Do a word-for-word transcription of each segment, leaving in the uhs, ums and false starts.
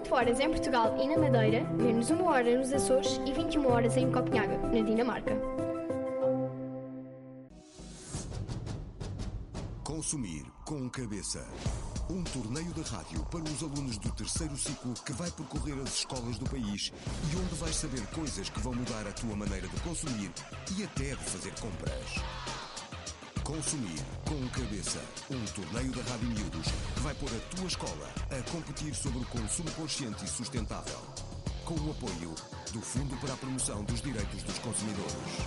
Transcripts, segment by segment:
oito horas em Portugal e na Madeira, menos uma hora nos Açores e vinte e uma horas em Copenhaga, na Dinamarca. Consumir com cabeça. Um torneio de rádio para os alunos do terceiro ciclo que vai percorrer as escolas do país e onde vais saber coisas que vão mudar a tua maneira de consumir e até de fazer compras. Consumir com cabeça. Um torneio da Rádio Miúdos que vai pôr a tua escola a competir sobre o consumo consciente e sustentável. Com o apoio do Fundo para a Promoção dos Direitos dos Consumidores.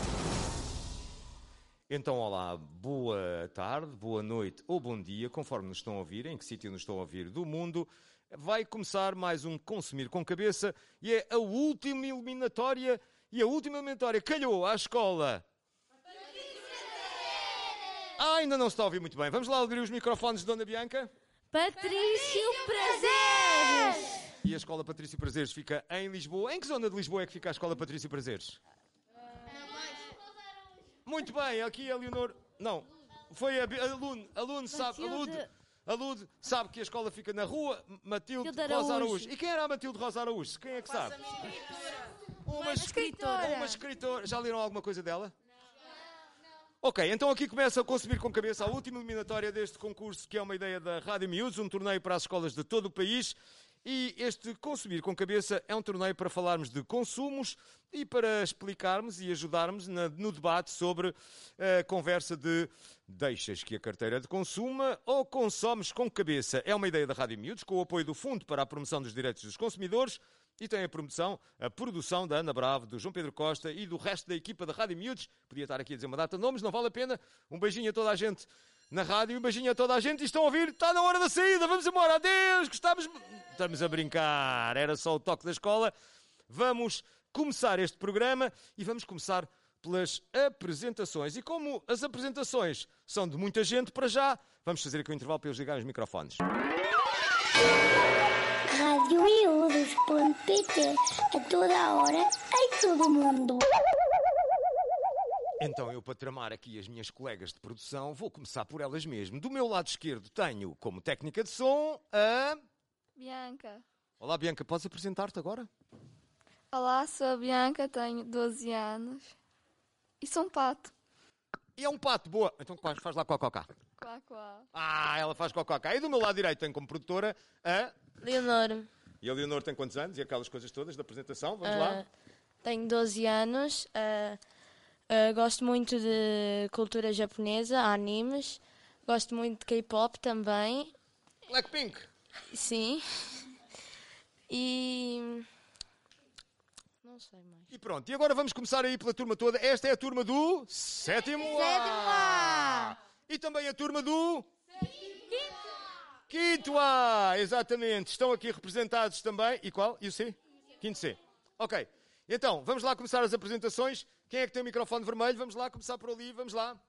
Então, olá, boa tarde, boa noite ou bom dia, conforme nos estão a ouvir, em que sítio nos estão a ouvir do mundo. Vai começar mais um Consumir com Cabeça e é a última eliminatória, e a última eliminatória calhou à escola. Ah, ainda não se está a ouvir muito bem. Vamos lá abrir os microfones de Dona Bianca. Patrício Prazeres! E a Escola Patrício Prazeres fica em Lisboa. Em que zona de Lisboa é que fica a Escola Patrício Prazeres? Muito bem, aqui a Leonor... Não, foi a aluno, aluno sabe, aluno, aluno sabe que a escola fica na rua Matilde Matilde Rosa Araújo. Araújo. E quem era a Matilde Rosa Araújo? Quem é que sabe? Uma escritora. Uma escritora. Já leram alguma coisa dela? Ok, então aqui começa a Consumir com Cabeça, a última eliminatória deste concurso, que é uma ideia da Rádio Miúdos, um torneio para as escolas de todo o país. E este Consumir com Cabeça é um torneio para falarmos de consumos e para explicarmos e ajudarmos na, no debate sobre a conversa de deixas que a carteira de consuma ou consomes com cabeça. É uma ideia da Rádio Miúdos, com o apoio do Fundo para a Promoção dos Direitos dos Consumidores e tem a promoção, a produção da Ana Bravo, do João Pedro Costa e do resto da equipa da Rádio Miúdos. Podia estar aqui a dizer uma data de nomes, não vale a pena. Um beijinho a toda a gente na rádio, um beijinho a toda a gente. E estão a ouvir? Está na hora da saída, vamos embora, adeus, gostávamos... Estamos a brincar, era só o toque da escola. Vamos começar este programa e vamos começar pelas apresentações. E como as apresentações são de muita gente, para já, vamos fazer aqui um intervalo para eles ligarem os microfones. rádio miúdos ponto pt, a toda a hora, em todo o mundo. Então, eu, para tramar aqui as minhas colegas de produção, vou começar por elas mesmo. Do meu lado esquerdo tenho como técnica de som a... Bianca. Olá, Bianca, podes apresentar-te agora? Olá, sou a Bianca, tenho doze anos e sou um pato. E é um pato, boa. Então faz, faz lá cococá. Quá, quá. Ah, ela faz cococá. E do meu lado direito tenho como produtora a... Leonor. E a Leonor tem quantos anos? E aquelas coisas todas da apresentação? Vamos Uh, lá. Tenho doze anos. Uh, uh, gosto muito de cultura japonesa, animes. Gosto muito de K-pop também. Blackpink. Sim. E... não sei mais. E pronto. E agora vamos começar aí pela turma toda. Esta é a turma do sétimo A. Sétimo A. E também a turma do... Quinto A. Exatamente. Estão aqui representados também. E qual? E o C? Quinto C. Ok. Então, vamos lá começar as apresentações. Quem é que tem o microfone vermelho? Vamos lá começar por ali. Vamos lá.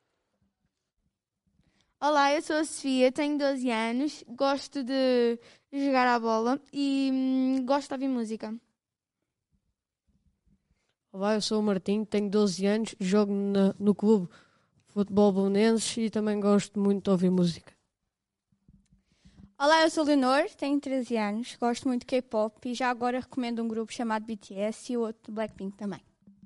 Olá, eu sou a Sofia, tenho doze anos, gosto de jogar à bola e hum, gosto de ouvir música. Olá, eu sou o Martim, tenho doze anos, jogo na, no clube Futebol Belenenses e também gosto muito de ouvir música. Olá, eu sou a Leonor, tenho treze anos, gosto muito de K-pop e já agora recomendo um grupo chamado B T S e o outro Blackpink também.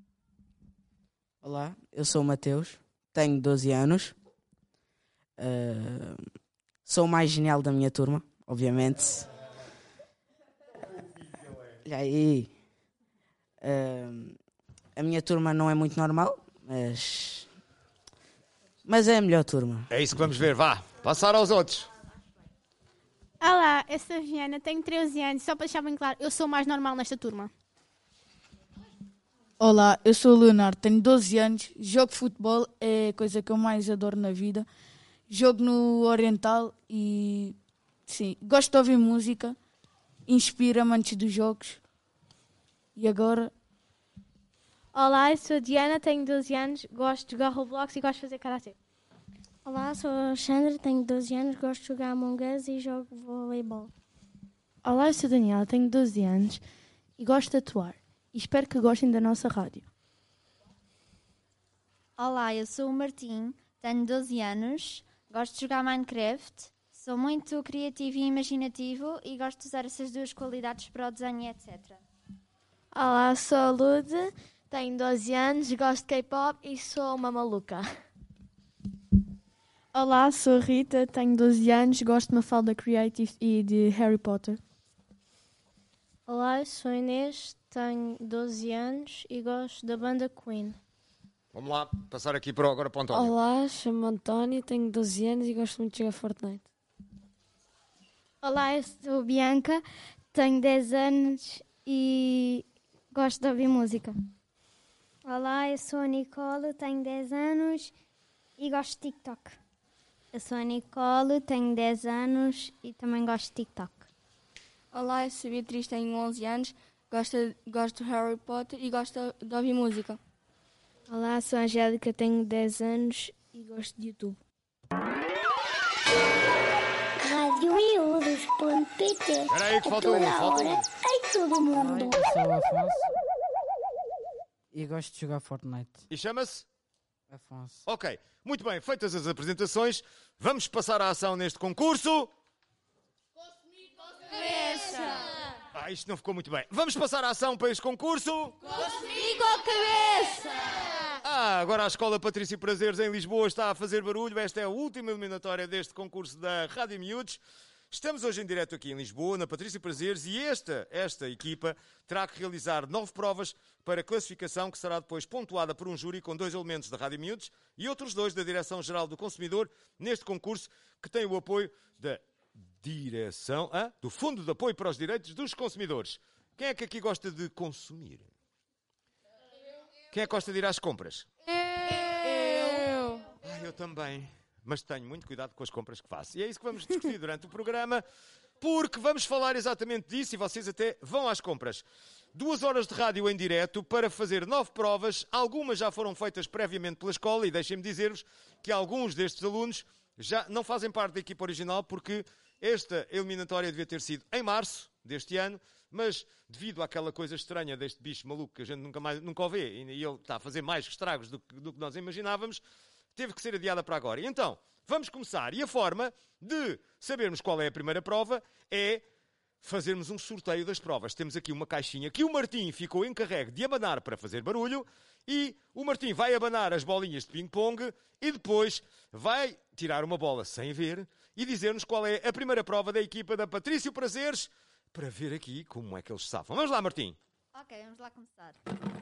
Olá, eu sou o Mateus, tenho doze anos. Uh, sou o mais genial da minha turma, obviamente. Olha aí. Uh, a minha turma não é muito normal, mas mas é a melhor turma. É isso que vamos ver, vá. Passar aos outros. Olá, eu sou a Viana, tenho treze anos, só para deixar bem claro, eu sou o mais normal nesta turma. Olá, eu sou o Leonardo, tenho doze anos, jogo futebol, é a coisa que eu mais adoro na vida. Jogo no Oriental e, sim, gosto de ouvir música, inspira-me antes dos jogos. E agora... Olá, eu sou a Diana, tenho doze anos, gosto de jogar Roblox e gosto de fazer karatê. Olá, sou a Alexandra, tenho doze anos, gosto de jogar Among Us e jogo voleibol. Olá, eu sou a Daniela, tenho doze anos e gosto de atuar. E espero que gostem da nossa rádio. Olá, eu sou o Martim, tenho doze anos, gosto de jogar Minecraft, Sou muito criativo e imaginativo e gosto de usar essas duas qualidades para o desenho e etcétera. Olá, sou a Lude, tenho doze anos, gosto de K-pop e sou uma maluca. Olá, sou a Rita, tenho doze anos, gosto de Mafalda Creative e de Harry Potter. Olá, sou a Inês, tenho doze anos e gosto da banda Queen. Vamos lá, passar aqui para, agora para o António. Olá, chamo-me António, tenho doze anos e gosto muito de jogar Fortnite. Olá, eu sou a Bianca, tenho dez anos e gosto de ouvir música. Olá, eu sou a Nicole, tenho dez anos e gosto de TikTok. Eu sou a Nicole, tenho dez anos e também gosto de TikTok. Olá, eu sou a Beatriz, tenho onze anos, gosto, gosto de Harry Potter e gosto de ouvir música. Olá, sou a Angélica, tenho dez anos e gosto de YouTube. rádio miúdos ponto pt. Espera aí que falta um, falta um. Em todo mundo. Eu sou o Afonso e gosto de jogar Fortnite. E chama-se? Afonso. Ok, muito bem, feitas as apresentações, vamos passar à ação neste concurso. Cabeça! Ah, isto não ficou muito bem. Vamos passar à ação para este concurso. Consumi com a cabeça! Ah, agora a Escola Patrício Prazeres em Lisboa está a fazer barulho. Esta é a última eliminatória deste concurso da Rádio Miúdos. Estamos hoje em direto aqui em Lisboa, na Patrício Prazeres, e esta, esta equipa terá que realizar nove provas para classificação, que será depois pontuada por um júri com dois elementos da Rádio Miúdos e outros dois da Direção-Geral do Consumidor, neste concurso que tem o apoio da Direção, ah, do Fundo de Apoio para os Direitos dos Consumidores. Quem é que aqui gosta de consumir? Quem é que gosta de ir às compras? Eu! Ah, eu também. Mas tenho muito cuidado com as compras que faço. E é isso que vamos discutir durante o programa, porque vamos falar exatamente disso e vocês até vão às compras. Duas horas de rádio em direto para fazer nove provas. Algumas já foram feitas previamente pela escola e deixem-me dizer-vos que alguns destes alunos já não fazem parte da equipa original porque esta eliminatória devia ter sido em março deste ano, mas devido àquela coisa estranha deste bicho maluco que a gente nunca, mais, nunca o vê e ele está a fazer mais estragos do que, do que nós imaginávamos, teve que ser adiada para agora. E então, vamos começar. E a forma de sabermos qual é a primeira prova é fazermos um sorteio das provas. Temos aqui uma caixinha que o Martim ficou encarregue de abanar para fazer barulho e o Martim vai abanar as bolinhas de ping-pong e depois vai tirar uma bola sem ver e dizer-nos qual é a primeira prova da equipa da Patrício Prazeres para ver aqui como é que eles safam. Vamos lá, Martim. Ok, vamos lá começar.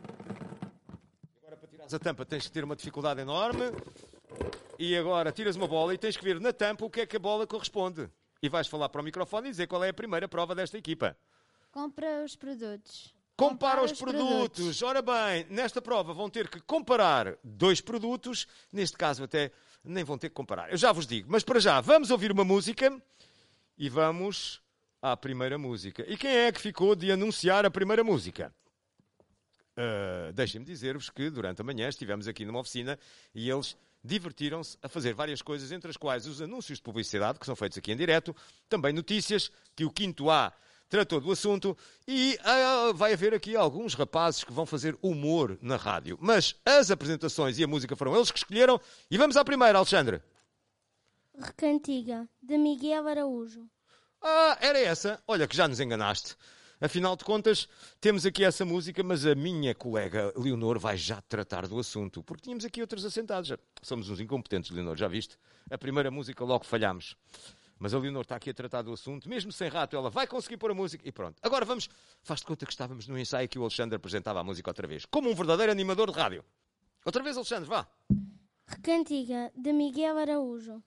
Agora, para tirares a tampa, tens que ter uma dificuldade enorme. E agora, tiras uma bola e tens que ver na tampa o que é que a bola corresponde. E vais falar para o microfone e dizer qual é a primeira prova desta equipa. Compra os produtos. Compara Compara os, os produtos. produtos. Ora bem, nesta prova vão ter que comparar dois produtos. Neste caso, até nem vão ter que comparar. Eu já vos digo. Mas para já, vamos ouvir uma música e vamos à primeira música. E quem é que ficou de anunciar a primeira música? Uh, Deixem-me dizer-vos que durante a manhã estivemos aqui numa oficina e eles divertiram-se a fazer várias coisas, entre as quais os anúncios de publicidade, que são feitos aqui em direto, também notícias, que o quinto A tratou do assunto, e uh, vai haver aqui alguns rapazes que vão fazer humor na rádio. Mas as apresentações e a música foram eles que escolheram, e vamos à primeira, Alexandre. Recantiga, de Miguel Araújo. Ah, era essa? Olha que já nos enganaste. Afinal de contas, temos aqui essa música, mas a minha colega Leonor vai já tratar do assunto, porque tínhamos aqui outros assentados. Já somos uns incompetentes, Leonor, já viste? A primeira música logo falhámos. Mas a Leonor está aqui a tratar do assunto, mesmo sem rato, ela vai conseguir pôr a música e pronto. Agora vamos, faz de conta que estávamos no ensaio que o Alexandre apresentava a música outra vez, como um verdadeiro animador de rádio. Outra vez, Alexandre, vá. Recantiga, de Miguel Araújo.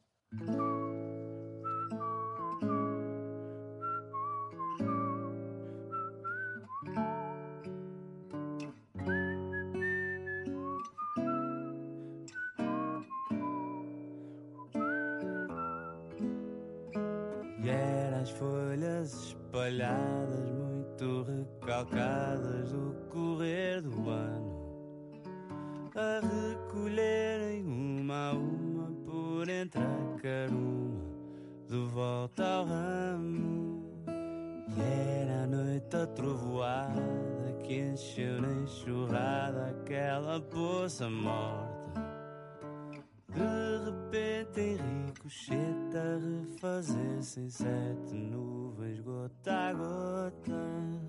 As folhas espalhadas, muito recalcadas do correr do ano, a recolherem uma a uma por entre a caruma, de volta ao ramo. E era a noite a trovoada que encheu na enxurrada aquela poça morta. De repente em ricochete a refazer-se em sete nuvens, gota a gota.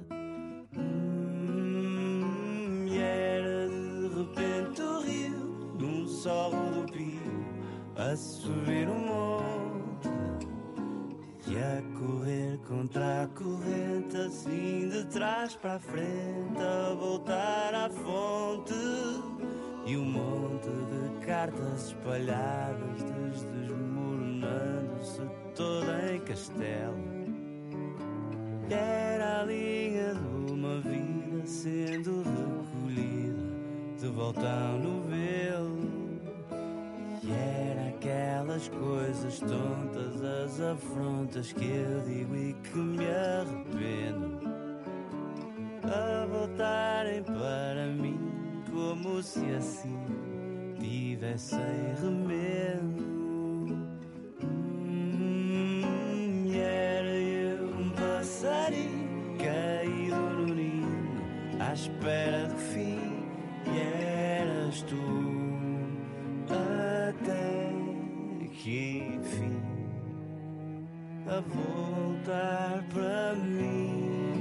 Hum, e era de repente o rio, num sol rodopio, a subir o monte e a correr contra a corrente, assim de trás para a frente, a voltar à fonte. E um monte de cartas espalhadas, desmoronando-se toda em castelo. E era a linha de uma vida sendo recolhida de volta ao novelo. E era aquelas coisas tontas, as afrontas que eu digo e que me arrependo, a voltarem para mim, como se assim tivessem remendo. Hum, e era eu um passarinho caído no ninho, à espera de fim, e eras tu, até que enfim a voltar para mim.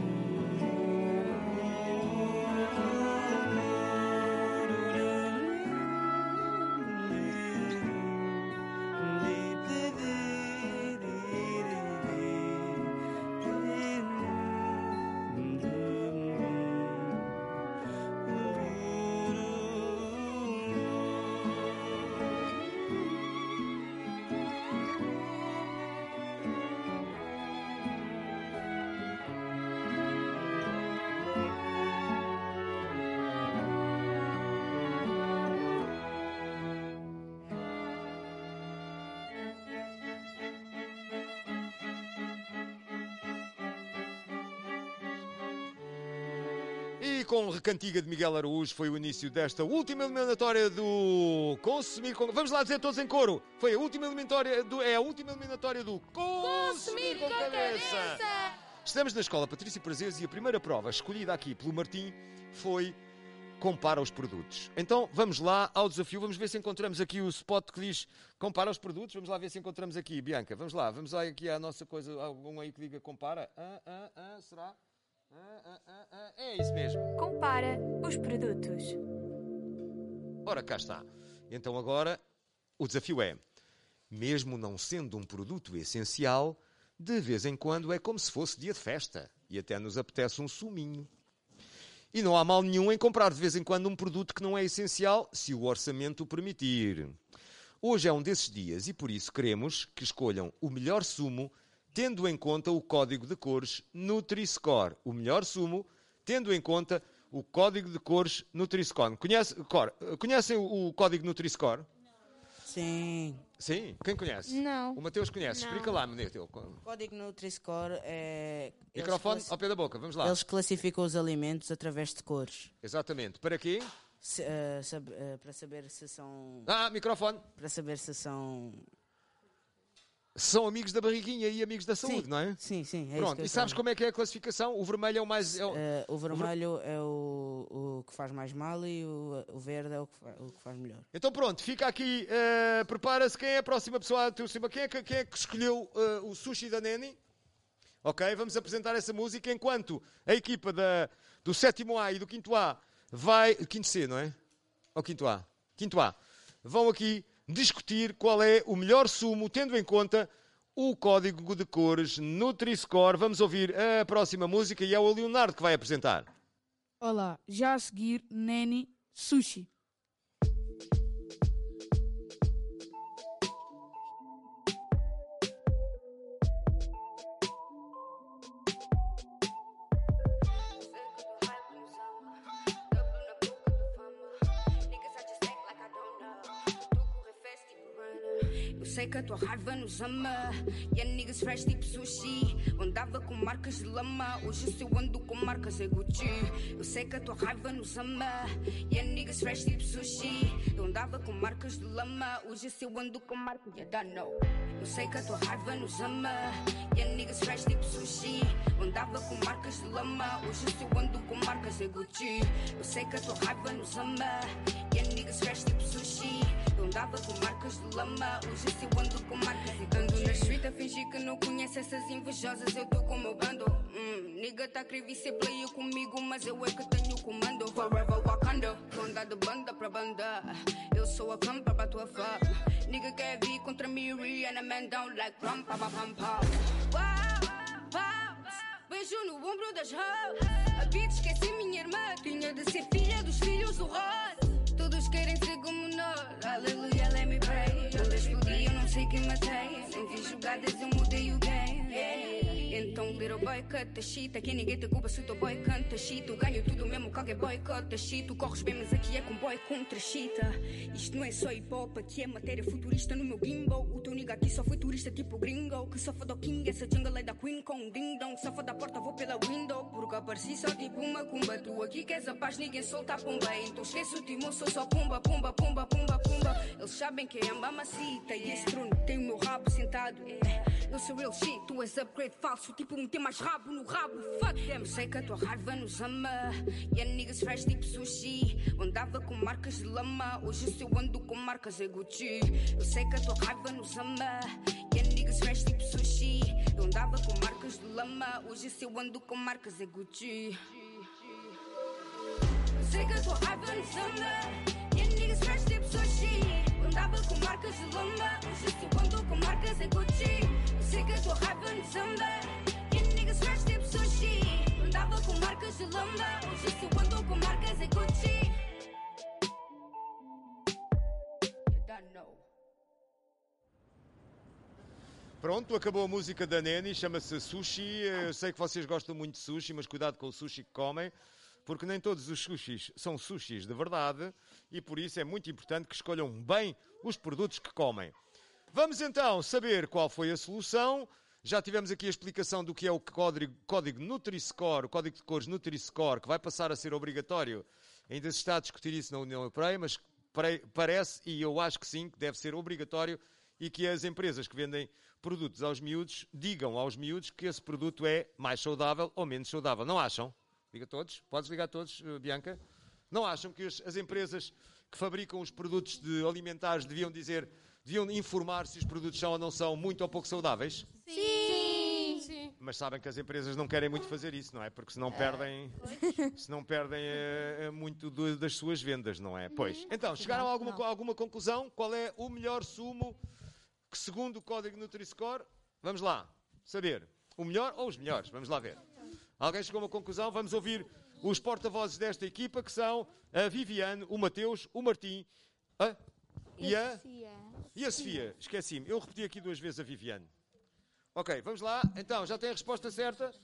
E com recantiga de Miguel Araújo foi o início desta última eliminatória do Consumir com... Vamos lá dizer todos em coro. Foi a última eliminatória do... É a última eliminatória do Consumir com Cabeça. Estamos na Escola Patrício Prazeres e a primeira prova escolhida aqui pelo Martim foi Compara os Produtos. Então vamos lá ao desafio. Vamos ver se encontramos aqui o spot que diz Compara os Produtos. Vamos lá ver se encontramos aqui, Bianca. Vamos lá. Vamos lá aqui à nossa coisa. Algum aí que diga Compara. Ah, ah, ah, será? Ah, ah, ah, ah. É isso mesmo. Compara os produtos. Ora, cá está. Então agora o desafio é, mesmo não sendo um produto essencial, de vez em quando é como se fosse dia de festa e até nos apetece um suminho. E não há mal nenhum em comprar de vez em quando um produto que não é essencial, se o orçamento o permitir. Hoje é um desses dias e por isso queremos que escolham o melhor sumo tendo em conta o código de cores Nutri-Score. O melhor sumo, tendo em conta o código de cores Nutri-Score. Conhece, Cor, conhecem o, o código Nutri-Score? Sim. Sim? Quem conhece? Não. O Mateus conhece. Não. Explica lá, Mateus. O código Nutri-Score é... Microfone classi... ao pé da boca, vamos lá. Eles classificam os alimentos através de cores. Exatamente. Para quê? Se, uh, sab... uh, para saber se são... Ah, microfone. Para saber se são... São amigos da barriguinha e amigos da saúde, sim, não é? Sim, sim. É Pronto, isso e sabes como é que é a classificação? O vermelho é o mais... É o... Uh, o vermelho é o, o que faz mais mal e o, o verde é o que, faz, o que faz melhor. Então pronto, fica aqui, uh, prepara-se. Quem é a próxima pessoa do cima? Quem é que, quem é que escolheu uh, o sushi da Neni? Ok, vamos apresentar essa música enquanto a equipa da, do sétimo A e do quinto A vai... Quinto C, não é? Ou quinto A? Quinto A. Vão aqui discutir qual é o melhor sumo, tendo em conta o código de cores Nutri-Score. Vamos ouvir a próxima música e é o Leonardo que vai apresentar. Olá, já a seguir, Neni Sushi. Sei que a tua raiva nos ama. E a niggas fresh tipo sushi. Eu andava com marcas de lama. Hoje se eu ando com marcas é Gucci. Eu sei que a tua raiva nos ama. E a niggas fresh tipo sushi. Eu andava com marcas de lama. Hoje se eu ando com marcas de dano. Eu sei que a tua raiva nos ama. E a niggas fresh tipo sushi. Eu andava com marcas de lama. Hoje se eu ando com marcas é Gucci. Eu sei que a tua raiva nos ama. E a niggas fresh tipo sushi. Eu Andava com marcas de lama, hoje se eu ando com marcas e ando na street a fingir que não conhece essas invejosas. Eu tô com o meu bando. Hum, nigga tá a querer ser player comigo, mas eu é que tenho o comando. Forever Wakanda, tô andar de banda pra banda. Eu sou a campa pra tua fama. Nigga quer vir contra mim, Rihanna man down like rum, pa pa pam pam. Wow, wow, beijo no ombro das hoes. A bitch esqueci minha irmã, tinha de ser filha dos filhos do Ross. Todos querem ser como nós, aleluia, let me pray. Quando explodi eu não sei quem matei. Não vi jogadas, eu mudei o game, yeah. Então little boy cut the shit. Aqui ninguém te culpa se o teu boy canta shit. Eu ganho tudo mesmo, qualquer boy cut the shit. Tu corres bem, mas aqui é com boy contra chita. Isto não é só hip hop, aqui é matéria futurista no meu gimbal. O teu nigga aqui só foi turista tipo gringo. Que só foda o king, essa jungle é da queen com um ding dong. Só foda a porta, vou pela window. Porque apareci só tipo uma cumba. Tu aqui queres a paz, ninguém solta a pomba. Então esquece o timão, sou só pumba, pumba, pumba, pumba, pumba. Eles sabem que é amba macita. E esse trono tem o meu rabo sentado. Eu sou real shit, tu és upgrade falso. Tipo meter mais rabo no rabo, fuck them. Eu sei que a tua raiva nos ama. E a niggas fresh tipo sushi. Andava com marcas de lama, hoje se eu ando com marcas é Gucci. Eu sei que a tua raiva nos ama. E a niggas fresh tipo sushi. Eu andava com marcas de lama, hoje se eu ando com marcas é Gucci. Eu sei que a tua raiva nos ama. E a niggas fresh tipo sushi. Eu andava com marcas de lama, hoje se eu ando com marcas é Gucci. Eu sei que a tua raiva nos ama. Fresh tipo sushi. Andava com marcas de lama, hoje se eu ando com marcas é Gucci. You don't know. Pronto, acabou a música da Neni, chama-se Sushi. Eu sei que vocês gostam muito de sushi, mas cuidado com o sushi que comem, porque nem todos os sushis são sushis de verdade e por isso é muito importante que escolham bem os produtos que comem. Vamos então saber qual foi a solução. Já tivemos aqui a explicação do que é o código, código Nutri-Score, o código de cores Nutri-Score, que vai passar a ser obrigatório. Ainda se está a discutir isso na União Europeia, mas parece, e eu acho que sim, que deve ser obrigatório e que as empresas que vendem produtos aos miúdos digam aos miúdos que esse produto é mais saudável ou menos saudável. Não acham? Liga todos. Podes ligar todos, Bianca? Não acham que as empresas que fabricam os produtos de alimentares deviam dizer... Deviam informar se os produtos são ou não são muito ou pouco saudáveis? Sim! Sim. Mas sabem que as empresas não querem muito fazer isso, não é? Porque senão perdem, senão perdem é, é muito do, das suas vendas, não é? Pois. Então, chegaram a alguma, alguma conclusão? Qual é o melhor sumo que, segundo o código Nutri-Score, vamos lá saber. O melhor ou os melhores? Vamos lá ver. Alguém chegou a uma conclusão? Vamos ouvir os porta-vozes desta equipa, que são a Viviane, o Mateus, o Martim... A... E a... E a Sofia? Esqueci-me. Eu repeti aqui duas vezes a Viviane. Ok, vamos lá. Então, já tem a resposta certa?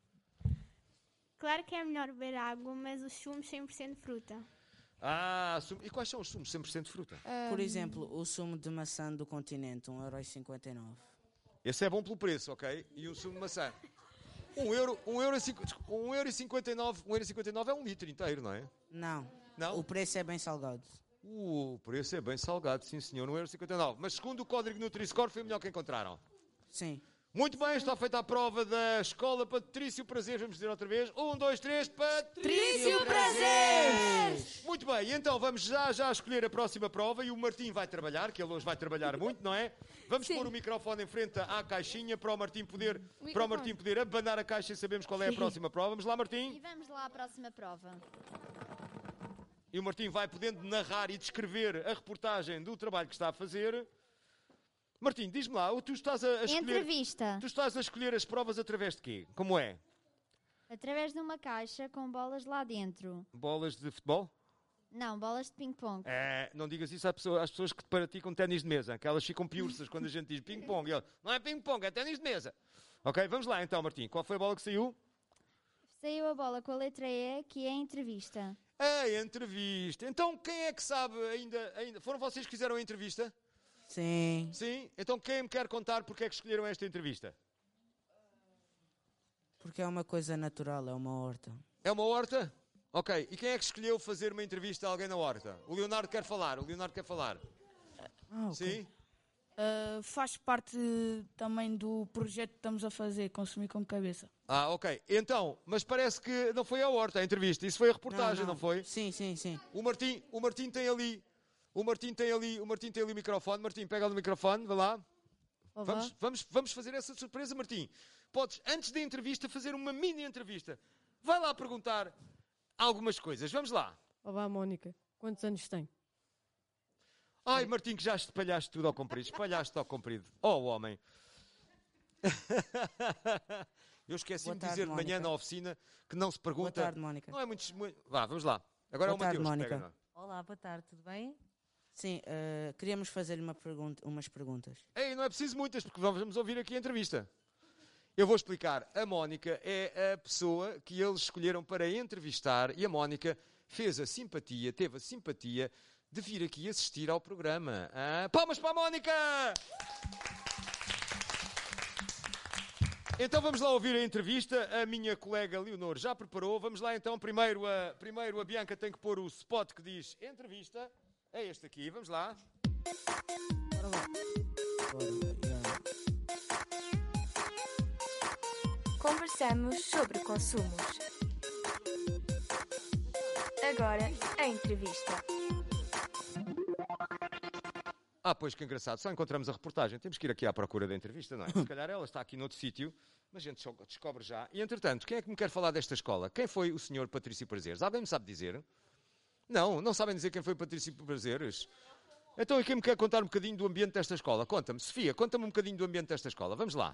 Claro que é melhor beber água, mas os sumos cem por cento fruta. Ah, sumo. E quais são os sumos cem por cento fruta? Um... Por exemplo, o sumo de maçã do continente, um euro e cinquenta e nove. Esse é bom pelo preço, ok? E um sumo de maçã. um euro, um euro, um euro e cinquenta e nove, um euro e cinquenta e nove é um litro inteiro, não é? Não. Não? O preço é bem salgado. Uh, o preço é bem salgado, sim senhor, um euro e cinquenta e nove. Mas segundo o código Nutri-Score foi o melhor que encontraram. Sim. Muito bem, está feita a prova da Escola Patrício Prazer. Vamos dizer outra vez. Um, dois, três, Patrício Prazer! Muito bem, então vamos já, já escolher a próxima prova e o Martim vai trabalhar, que ele hoje vai trabalhar muito, não é? Vamos Sim. pôr o microfone em frente à caixinha para o Martim poder, o para o Martim poder abanar a caixa e sabemos qual é a próxima prova. Vamos lá, Martim? E vamos lá à próxima prova. E o Martim vai podendo narrar e descrever a reportagem do trabalho que está a fazer. Martim, diz-me lá, tu estás a escolher... Entrevista. Tu estás a escolher as provas através de quê? Como é? Através de uma caixa com bolas lá dentro. Bolas de futebol? Não, bolas de ping-pong. É, não digas isso às pessoas, às pessoas que praticam ténis de mesa, que elas ficam piursas quando a gente diz ping-pong. Não é ping-pong, é ténis de mesa. Ok, vamos lá então, Martim. Qual foi a bola que saiu? Saiu a bola com a letra E, que é a entrevista. A entrevista. Então, quem é que sabe ainda, ainda... Foram vocês que fizeram a entrevista? Sim. Sim? Então, quem me quer contar porque é que escolheram esta entrevista? Porque é uma coisa natural, é uma horta. É uma horta? Ok. E quem é que escolheu fazer uma entrevista a alguém na horta? O Leonardo quer falar. O Leonardo quer falar. Ah, okay. Sim? Uh, faz parte também do projeto que estamos a fazer, Consumir com Cabeça. Ah, ok. Então, mas parece que não foi a horta a entrevista, isso foi a reportagem, não, não. não foi? Sim, sim, sim. O Martim, o Martim tem ali, O Martim tem ali o, Martim tem ali o microfone. Martim, pega no microfone, vai lá. Vamos, vamos, vamos fazer essa surpresa, Martim. Podes, antes da entrevista, fazer uma mini entrevista. Vai lá perguntar algumas coisas. Vamos lá. Olá, Mónica. Quantos anos tem? Ai, Martim, que já espalhaste tudo ao comprido. Espalhaste ao comprido. Oh, homem. Eu esqueci-me de dizer de manhã na oficina que não se pergunta... Boa tarde, Mónica. Não é muito... Vá, vamos lá. Agora boa é o Mateus. Tarde, Mónica. Pega, Olá, boa tarde, tudo bem? Sim, uh, queríamos fazer-lhe uma pergunta, umas perguntas. Ei, não é preciso muitas, porque vamos ouvir aqui a entrevista. Eu vou explicar. A Mónica é a pessoa que eles escolheram para entrevistar e a Mónica fez a simpatia, teve a simpatia de vir aqui assistir ao programa. Ah, palmas para a Mónica! Então vamos lá ouvir a entrevista. A minha colega Leonor já preparou. Vamos lá então. Primeiro a, primeiro a Bianca tem que pôr o spot que diz entrevista. É este aqui. Vamos lá. Bora lá. Conversamos sobre consumos. Agora, a entrevista. Ah, pois que engraçado. Só encontramos a reportagem. Temos que ir aqui à procura da entrevista, não é? Se calhar ela está aqui noutro sítio, mas a gente descobre já. E, entretanto, quem é que me quer falar desta escola? Quem foi o senhor Patrício Prazeres? Alguém me sabe dizer? Não, não sabem dizer quem foi Patrício Prazeres? Então, e quem me quer contar um bocadinho do ambiente desta escola? Conta-me. Sofia, conta-me um bocadinho do ambiente desta escola. Vamos lá.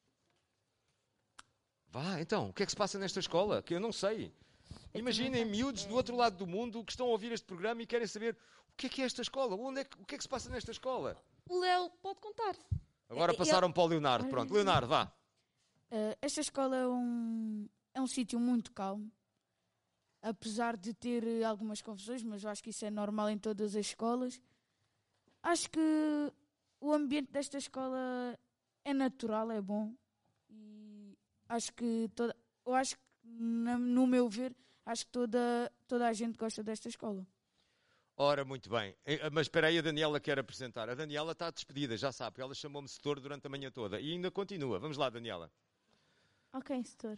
Vá, então, o que é que se passa nesta escola? Que eu não sei. Imaginem miúdos do outro lado do mundo que estão a ouvir este programa e querem saber o que é que é esta escola? Onde é que, o que é que se passa nesta escola? O Léo pode contar. Agora passaram eu... para o Leonardo. Pronto, Leonardo, vá. Uh, esta escola é um, é um sítio muito calmo. Apesar de ter algumas confusões, mas eu acho que isso é normal em todas as escolas. Acho que o ambiente desta escola é natural, é bom. E acho que toda, eu acho que, no meu ver, acho que toda, toda a gente gosta desta escola. Ora, muito bem. Mas espera aí, a Daniela quer apresentar. A Daniela está despedida, já sabe. Ela chamou-me setor durante a manhã toda. E ainda continua. Vamos lá, Daniela. Ok, setor.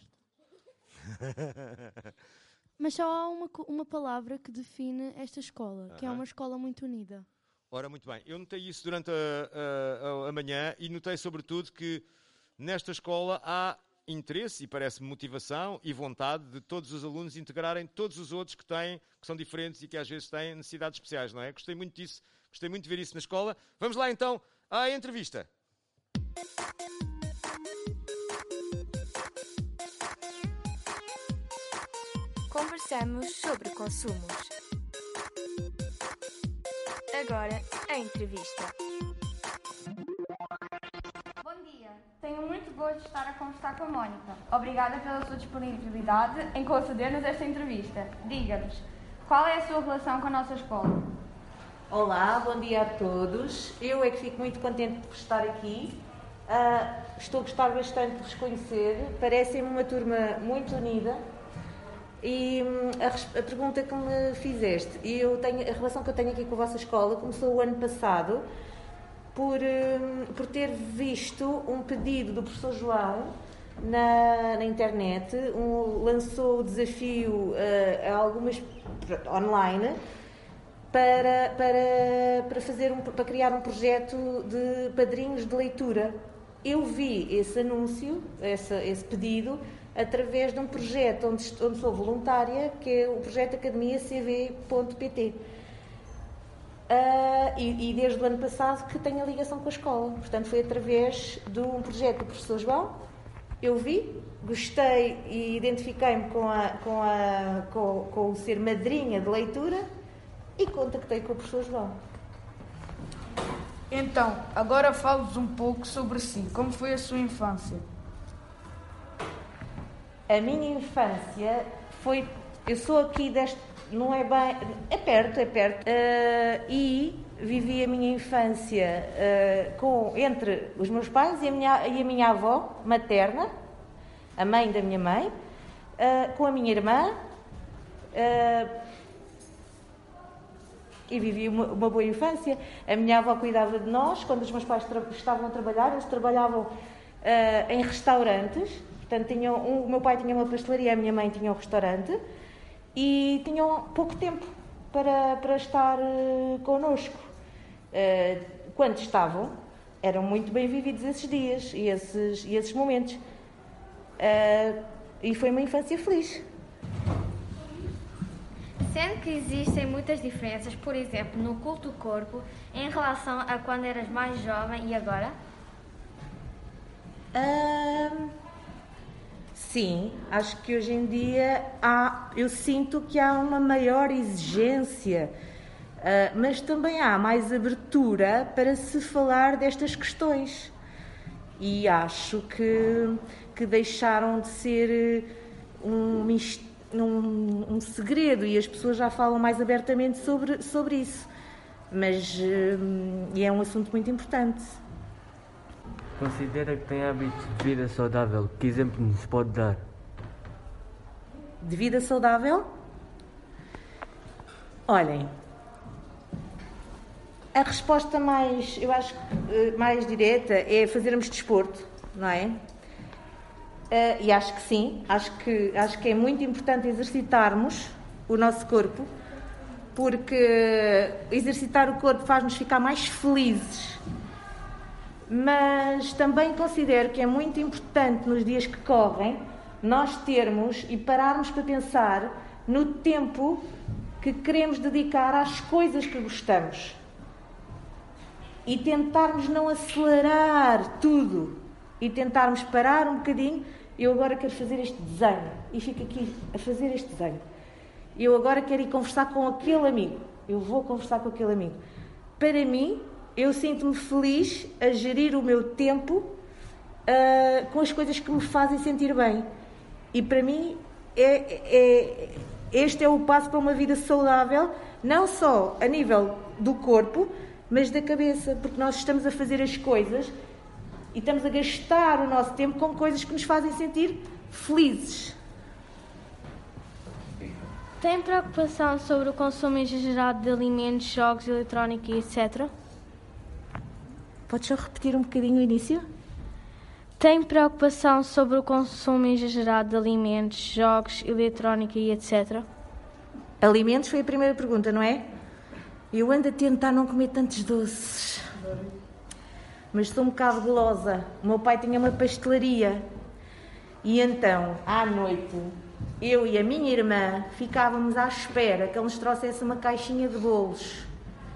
Mas só há uma, uma palavra que define esta escola, uh-huh. que é uma escola muito unida. Ora, muito bem. Eu notei isso durante a, a, a manhã e notei, sobretudo, que nesta escola há interesse e parece-me motivação e vontade de todos os alunos integrarem todos os outros que têm, que são diferentes e que às vezes têm necessidades especiais, não é? Gostei muito disso, gostei muito de ver isso na escola. Vamos lá então à entrevista. Conversamos sobre consumos. Agora, a entrevista. Bom dia. Tenho muito gosto de estar a conversar com a Mónica. Obrigada pela sua disponibilidade em conceder-nos esta entrevista. Diga-nos, qual é a sua relação com a nossa escola? Olá, bom dia a todos. Eu é que fico muito contente por estar aqui. Uh, estou a gostar bastante de vos conhecer. Parecem-me uma turma muito unida. E a, a pergunta que me fizeste, eu tenho, a relação que eu tenho aqui com a vossa escola começou o ano passado por, um, por ter visto um pedido do professor João na, na internet, um, lançou o desafio uh, a algumas online para, para, para, fazer um, para criar um projeto de padrinhos de leitura. Eu vi esse anúncio, esse, esse pedido, através de um projeto onde, onde sou voluntária, que é o projeto academia c v ponto p t. Uh, e, e desde o ano passado que tenho a ligação com a escola. Portanto, foi através de um projeto do professor João. Eu vi, gostei e identifiquei-me com, a, com, a, com, com o ser madrinha de leitura e contactei com o professor João. Então, agora fale-nos um pouco sobre si. Como foi a sua infância? A minha infância foi... Eu sou aqui deste... Não é bem... É perto, é perto. Uh, e vivi a minha infância uh, com, entre os meus pais e a minha, e a minha avó materna, a mãe da minha mãe, uh, com a minha irmã. Uh, e vivi uma, uma boa infância. A minha avó cuidava de nós quando os meus pais tra- estavam a trabalhar. Eles trabalhavam uh, em restaurantes. Portanto, tinham um, o meu pai tinha uma pastelaria, a minha mãe tinha um restaurante e tinham pouco tempo. para, para estar uh, connosco. Uh, quando estavam, eram muito bem vividos esses dias e esses, e esses momentos. Uh, e foi uma infância feliz. Sendo que existem muitas diferenças, por exemplo, no culto do corpo, em relação a quando eras mais jovem e agora? Uh, sim, acho que hoje em dia há, eu sinto que há uma maior exigência, uh, mas também há mais abertura para se falar destas questões. E acho que, que deixaram de ser um mistério. Um, um segredo e as pessoas já falam mais abertamente sobre, sobre isso, mas uh, e é um assunto muito importante. Considera que tem hábitos de vida saudável? Que exemplo nos pode dar? De vida saudável? Olhem, a resposta mais, eu acho, mais direta é fazermos desporto, não é? Uh, e acho que sim, acho que, acho que é muito importante exercitarmos o nosso corpo, porque exercitar o corpo faz-nos ficar mais felizes. Mas também considero que é muito importante nos dias que correm nós termos e pararmos para pensar no tempo que queremos dedicar às coisas que gostamos e tentarmos não acelerar tudo e tentarmos parar um bocadinho. Eu agora quero fazer este desenho e fico aqui a fazer este desenho. Eu agora quero ir conversar com aquele amigo. Eu vou conversar com aquele amigo. Para mim, eu sinto-me feliz a gerir o meu tempo uh, com as coisas que me fazem sentir bem. E para mim, é, é, este é o passo para uma vida saudável, não só a nível do corpo, mas da cabeça, porque nós estamos a fazer as coisas e estamos a gastar o nosso tempo com coisas que nos fazem sentir felizes. Tem preocupação sobre o consumo exagerado de alimentos, jogos, eletrónica e etcétera? Podes só repetir um bocadinho o início? Tem preocupação sobre o consumo exagerado de alimentos, jogos, eletrónica e etcétera? Alimentos foi a primeira pergunta, não é? Eu ando a tentar não comer tantos doces. Mas sou um bocado gulosa. O meu pai tinha uma pastelaria. E então, à noite, eu e a minha irmã ficávamos à espera que ele nos trouxesse uma caixinha de bolos.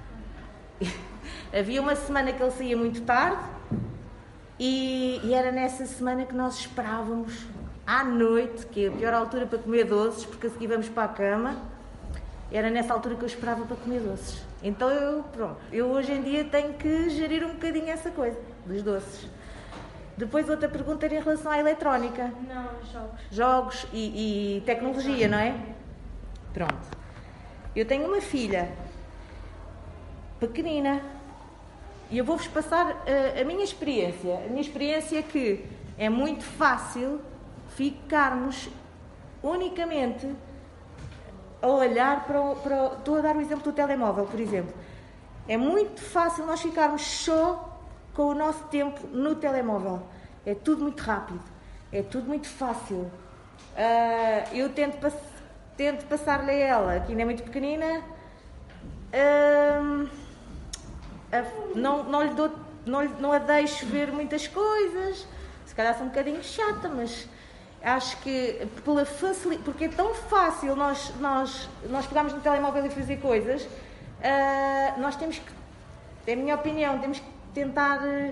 Havia uma semana que ele saía muito tarde e, e era nessa semana que nós esperávamos à noite, que é a pior altura para comer doces, porque a seguir vamos para a cama. Era nessa altura que eu esperava para comer doces. Então eu, pronto, eu hoje em dia tenho que gerir um bocadinho essa coisa, dos doces. Depois outra pergunta era em relação à eletrónica. Não, jogos. Jogos e, e tecnologia, não é? Pronto. Eu tenho uma filha pequenina e eu vou-vos passar a, a minha experiência. A minha experiência é que é muito fácil ficarmos unicamente a olhar para o, para o... Estou a dar o exemplo do telemóvel, por exemplo. É muito fácil nós ficarmos só com o nosso tempo no telemóvel. É tudo muito rápido. É tudo muito fácil. Uh, eu tento, pass... tento passar-lhe a ela, que ainda é muito pequenina. Uh, uh, não, não, lhe dou, não, lhe, não a deixo ver muitas coisas. Se calhar sou um bocadinho chata, mas... Acho que pela facilidade, porque é tão fácil nós, nós, nós pegarmos no telemóvel e fazer coisas, uh, nós temos que, é a minha opinião, temos que tentar uh,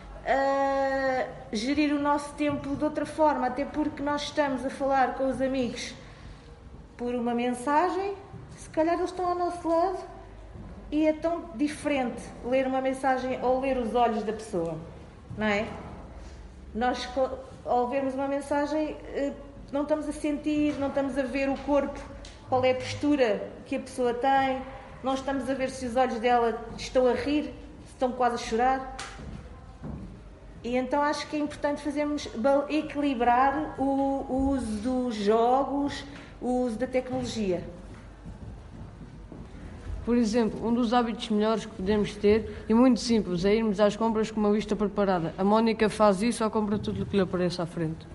gerir o nosso tempo de outra forma, até porque nós estamos a falar com os amigos por uma mensagem, se calhar eles estão ao nosso lado e é tão diferente ler uma mensagem ou ler os olhos da pessoa, não é? Nós, ao vermos uma mensagem, não estamos a sentir, não estamos a ver o corpo, qual é a postura que a pessoa tem, não estamos a ver se os olhos dela estão a rir, se estão quase a chorar. E então acho que é importante fazermos equilibrar o, o uso dos jogos, o uso da tecnologia. Por exemplo, um dos hábitos melhores que podemos ter, e muito simples, é irmos às compras com uma lista preparada. A Mónica faz isso ou compra tudo o que lhe aparece à frente?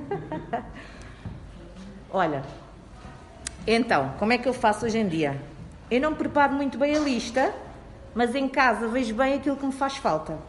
Olha, então, como é que eu faço hoje em dia? Eu não preparo muito bem a lista, mas em casa vejo bem aquilo que me faz falta.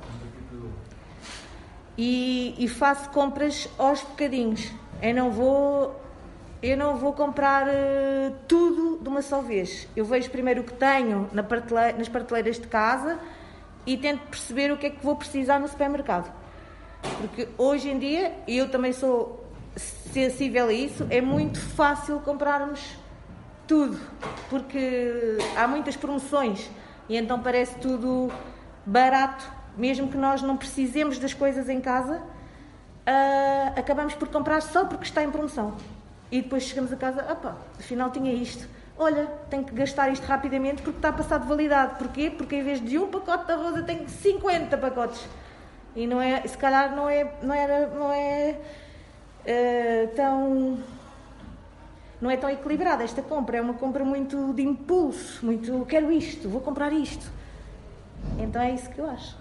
E, e faço compras aos bocadinhos. Eu não vou, eu não vou comprar uh, tudo de uma só vez. Eu vejo primeiro o que tenho na prateleira, nas prateleiras de casa e tento perceber o que é que vou precisar no supermercado. Porque hoje em dia, e eu também sou sensível a isso, é muito fácil comprarmos tudo, porque há muitas promoções e então parece tudo barato, mesmo que nós não precisemos das coisas em casa, uh, acabamos por comprar só porque está em promoção. E depois chegamos a casa, opa, afinal tinha isto. Olha, tenho que gastar isto rapidamente porque está a passar de validade. Porquê? Porque em vez de um pacote de arroz eu tenho cinquenta pacotes. E não é, se calhar não é, não era, não é uh, tão... Não é tão equilibrada esta compra, é uma compra muito de impulso, muito quero isto, vou comprar isto. Então é isso que eu acho.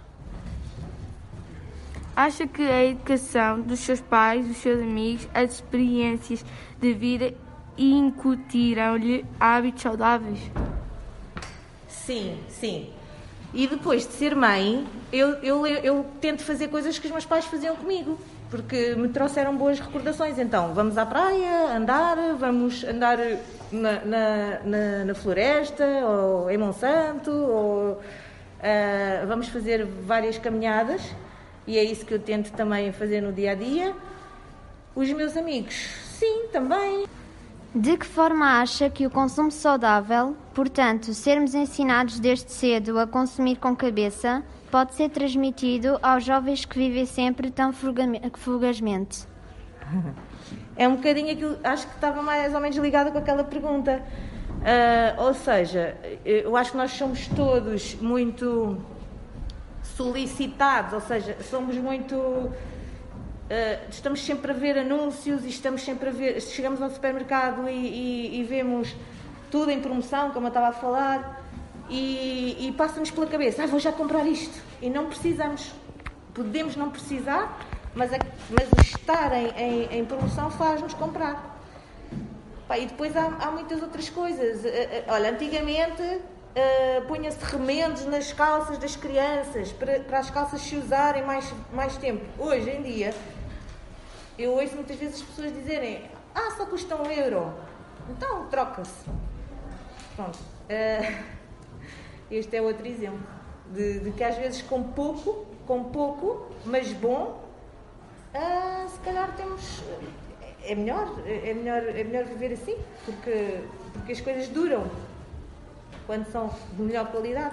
Acha que a educação dos seus pais, dos seus amigos, as experiências de vida incutiram-lhe hábitos saudáveis? Sim, sim. E depois de ser mãe, eu, eu, eu tento fazer coisas que os meus pais faziam comigo. Porque me trouxeram boas recordações. Então, vamos à praia, andar, vamos andar na, na, na, na floresta, ou em Monsanto, ou uh, vamos fazer várias caminhadas, e é isso que eu tento também fazer no dia-a-dia. Os meus amigos, sim, também. De que forma acha que o consumo saudável, portanto, sermos ensinados desde cedo a consumir com cabeça, pode ser transmitido aos jovens que vivem sempre tão fugazmente? É um bocadinho aquilo, acho que estava mais ou menos ligado com aquela pergunta. Uh, ou seja, eu acho que nós somos todos muito solicitados, ou seja, somos muito... Uh, estamos sempre a ver anúncios e estamos sempre a ver... Chegamos ao supermercado e, e, e vemos tudo em promoção, como eu estava a falar... E, e passa-nos pela cabeça, ah, vou já comprar isto. E não precisamos. Podemos não precisar, mas, a, mas o estar em, em, em promoção faz-nos comprar. Pá, e depois há, há muitas outras coisas. Uh, uh, olha, antigamente uh, punha-se remendos nas calças das crianças, para, para as calças se usarem mais, mais tempo. Hoje em dia, eu ouço muitas vezes as pessoas dizerem, ah, só custa um euro. Então, troca-se. Pronto. Uh, Este é outro exemplo, de, de que às vezes com pouco, com pouco, mas bom, ah, se calhar temos... É melhor, é melhor, é melhor viver assim, porque, porque as coisas duram, quando são de melhor qualidade.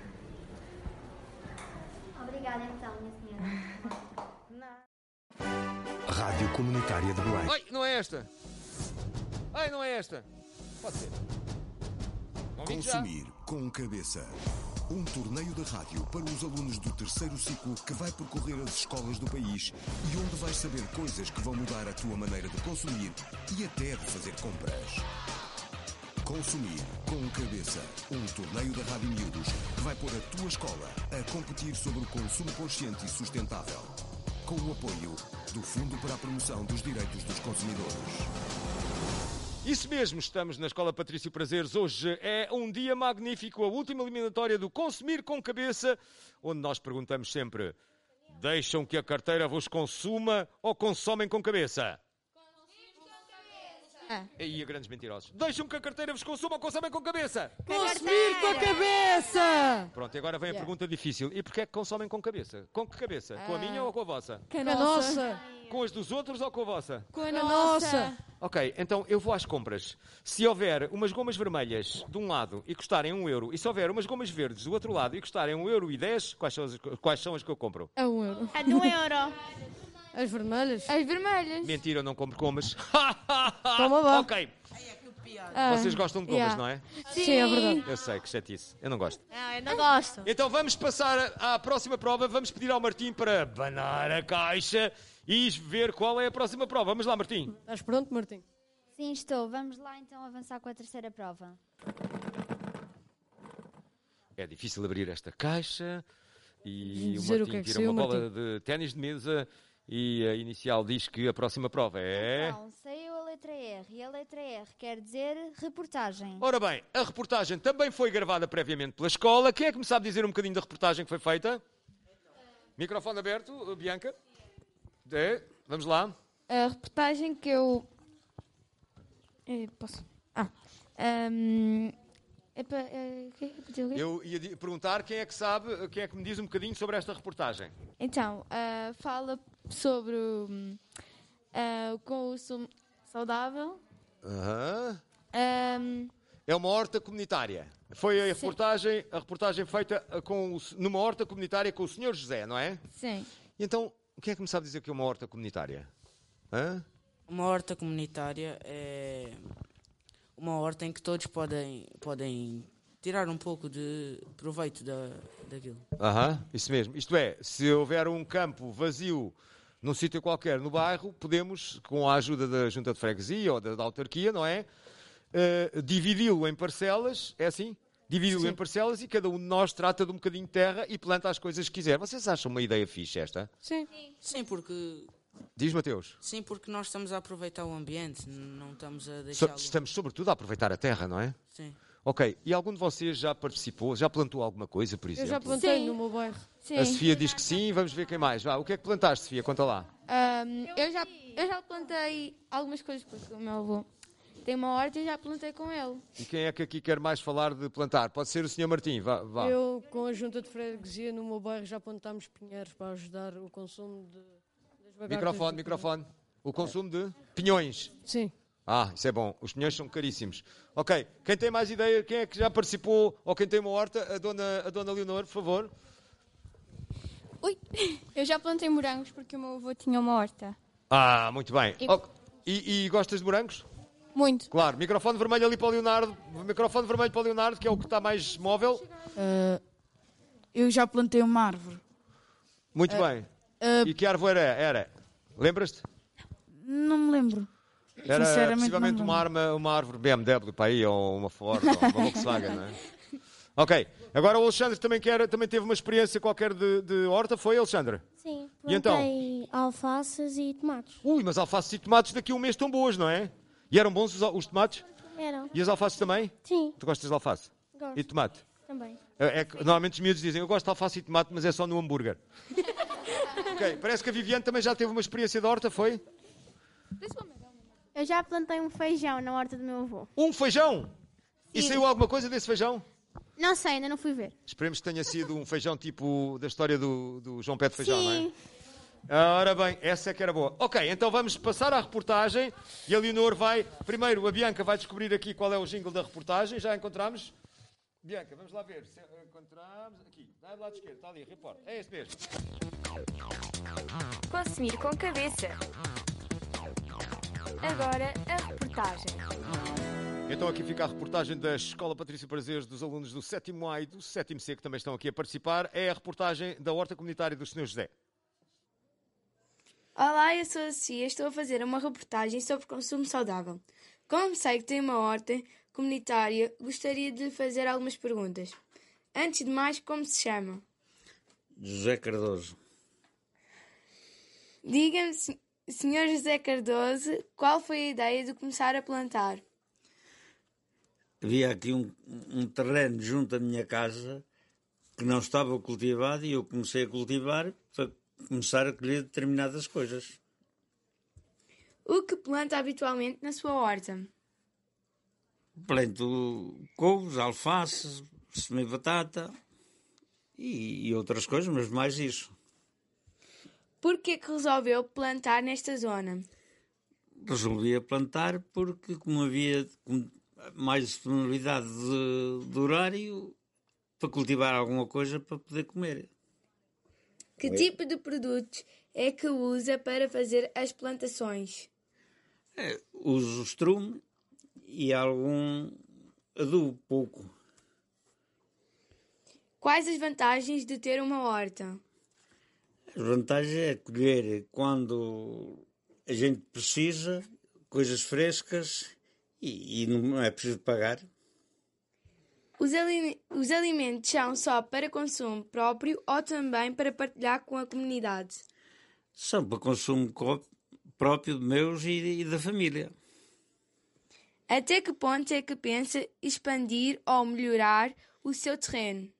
Obrigada então, minha senhora. Rádio Comunitária de Belém. Ai, não é esta! Ai, não é esta! Pode ser. Consumir com cabeça. Um torneio de rádio para os alunos do terceiro ciclo que vai percorrer as escolas do país e onde vais saber coisas que vão mudar a tua maneira de consumir e até de fazer compras. Consumir com cabeça. Um torneio da Rádio Miúdos que vai pôr a tua escola a competir sobre o consumo consciente e sustentável. Com o apoio do Fundo para a Promoção dos Direitos dos Consumidores. Isso mesmo, estamos na Escola Patrício Prazeres. Hoje é um dia magnífico, a última eliminatória do Consumir com Cabeça, onde nós perguntamos sempre, deixam que a carteira vos consuma ou consomem com cabeça? Consumir com cabeça. E aí, grandes mentirosos. Deixam que a carteira vos consuma ou consomem com cabeça? Consumir com a cabeça. Pronto, e agora vem a Yeah. pergunta difícil. E porquê é que consomem com cabeça? Com que cabeça? Com a Ah. minha ou com a vossa? Com a nossa. Com as dos outros ou com a vossa? Com a nossa. Ok, então eu vou às compras. Se houver umas gomas vermelhas de um lado e custarem um euro, e se houver umas gomas verdes do outro lado e custarem um euro e dez, quais são as, quais são as que eu compro? É um euro. É de um euro. As vermelhas? As vermelhas. Mentira, eu não compro gomas. Toma lá. Ok. Ah, Vocês gostam de gomas, yeah. não é? Sim. Sim, é verdade. Eu sei, que chatice. Eu não gosto. Não, eu não gosto. Então vamos passar à próxima prova. Vamos pedir ao Martim para banar a caixa e ver qual é a próxima prova. Vamos lá, Martim. Estás pronto, Martim? Sim, estou. Vamos lá então avançar com a terceira prova. É difícil abrir esta caixa e o Dizer o Martim que é que tira saiu, uma bola Martim. de ténis de mesa e a inicial diz que a próxima prova é... Então, saiu a letra letra R e a letra R quer dizer reportagem. Ora bem, a reportagem também foi gravada previamente pela escola. Quem é que me sabe dizer um bocadinho da reportagem que foi feita? Microfone aberto, Bianca. É, vamos lá. A reportagem que eu... É, posso... Ah. Um... É para... É, é para eu ia di- perguntar quem é que sabe, quem é que me diz um bocadinho sobre esta reportagem. Então, uh, fala sobre uh, o consumo saudável. Aham. Um, É uma horta comunitária. Foi a reportagem, a reportagem feita com o, numa horta comunitária com o senhor José, não é? Sim. E então, quem é que me sabe dizer que é uma horta comunitária? Hã? Uma horta comunitária é uma horta em que todos podem, podem tirar um pouco de proveito da, daquilo. Aham, isso mesmo. Isto é, se houver um campo vazio num sítio qualquer no bairro, podemos, com a ajuda da junta de freguesia ou da, da autarquia, não é? Uh, dividi-lo em parcelas, é assim? Dividi-lo em parcelas e cada um de nós trata de um bocadinho de terra e planta as coisas que quiser. Vocês acham uma ideia fixe esta? Sim. Sim, porque... Diz, Mateus. Sim, porque nós estamos a aproveitar o ambiente, não estamos a So, deixá-lo... estamos sobretudo a aproveitar a terra, não é? Sim. Ok, e algum de vocês já participou, já plantou alguma coisa, por Eu exemplo? já plantei Sim. no meu bairro. sim. A Sofia diz que sim, vamos ver quem mais. Vá, o que é que plantaste, Sofia? Conta lá. Um, eu, já, eu já plantei algumas coisas, porque o meu avô tem uma horta e já plantei com ele. E quem é que aqui quer mais falar de plantar? Pode ser o senhor Martim, vá. vá. Eu, com a junta de freguesia no meu bairro, já plantámos pinheiros para ajudar o consumo de, das lagartas. Microfone, microfone. O consumo de pinhões. Sim. Ah, isso é bom. Os pinhões são caríssimos. Ok, quem tem mais ideia, quem é que já participou ou quem tem uma horta? A dona, a dona Leonor, por favor. Ui, eu já plantei morangos porque o meu avô tinha uma horta. Ah, muito bem. E- Ok. E, e gostas de morangos? Muito. Claro. Microfone vermelho ali para o Leonardo. Microfone vermelho para o Leonardo, que é o que está mais móvel. Uh, eu já plantei uma árvore. Muito Uh, bem. uh, E que árvore era? Era? Lembras-te? Não me lembro. Era Sinceramente, possivelmente não me uma, lembro. arma, uma árvore B M W para aí, ou uma Ford, ou uma Volkswagen, não é? Ok. Agora o Alexandre também, quer, também teve uma experiência qualquer de, de horta, foi, Alexandre? Sim, E então? plantei alfaces e tomates. Ui, mas alfaces e tomates daqui a um mês estão boas, não é? E eram bons os, os tomates? Eram. E as alfaces também? Sim. Tu gostas de alface? Gosto. E de tomate? Também. É, é que normalmente os miúdos dizem, eu gosto de alface e tomate, mas é só no hambúrguer. Ok, parece que a Viviane também já teve uma experiência de horta, foi? Eu já plantei um feijão na horta do meu avô. Um feijão? E Sim. saiu alguma coisa desse feijão? Não sei, ainda não fui ver. Esperemos que tenha sido um feijão tipo da história do, do João Pé de Feijão, não é? Sim. Ora bem, essa é que era boa. Ok, então vamos passar à reportagem e a Leonor vai... Primeiro, a Bianca vai descobrir aqui qual é o jingle da reportagem. Já encontramos? Bianca, vamos lá ver. Se encontramos... Aqui, dá do lado esquerdo, está ali, reporta. É esse mesmo. Consumir com cabeça. Agora a reportagem. Então aqui fica a reportagem da Escola Patrício Prazeres dos alunos do sétimo A e do sétimo C que também estão aqui a participar. É a reportagem da Horta Comunitária do senhor José. Olá, eu sou a Sofia e estou a fazer uma reportagem sobre consumo saudável. Como sei que tem uma horta comunitária, gostaria de lhe fazer algumas perguntas. Antes de mais, como se chama? José Cardoso. Diga-me, senhor José Cardoso, qual foi a ideia de começar a plantar? Havia aqui um, um terreno junto à minha casa que não estava cultivado e eu comecei a cultivar para começar a colher determinadas coisas. O que planta habitualmente na sua horta? Planto couves, alfaces, semeio de batata e, e outras coisas, mas mais isso. Por que que resolveu plantar nesta zona? Resolvi a plantar porque, como havia mais disponibilidade de, de horário, para cultivar alguma coisa para poder comer. Que Oi? tipo de produtos é que usa para fazer as plantações? É, uso estrume e algum adubo, pouco. Quais as vantagens de ter uma horta? A vantagem é colher quando a gente precisa, coisas frescas e, e não é preciso pagar. Os, ali- os alimentos são só para consumo próprio ou também para partilhar com a comunidade? São para consumo co- próprio de meus e, e da família. Até que ponto é que pensa expandir ou melhorar o seu terreno?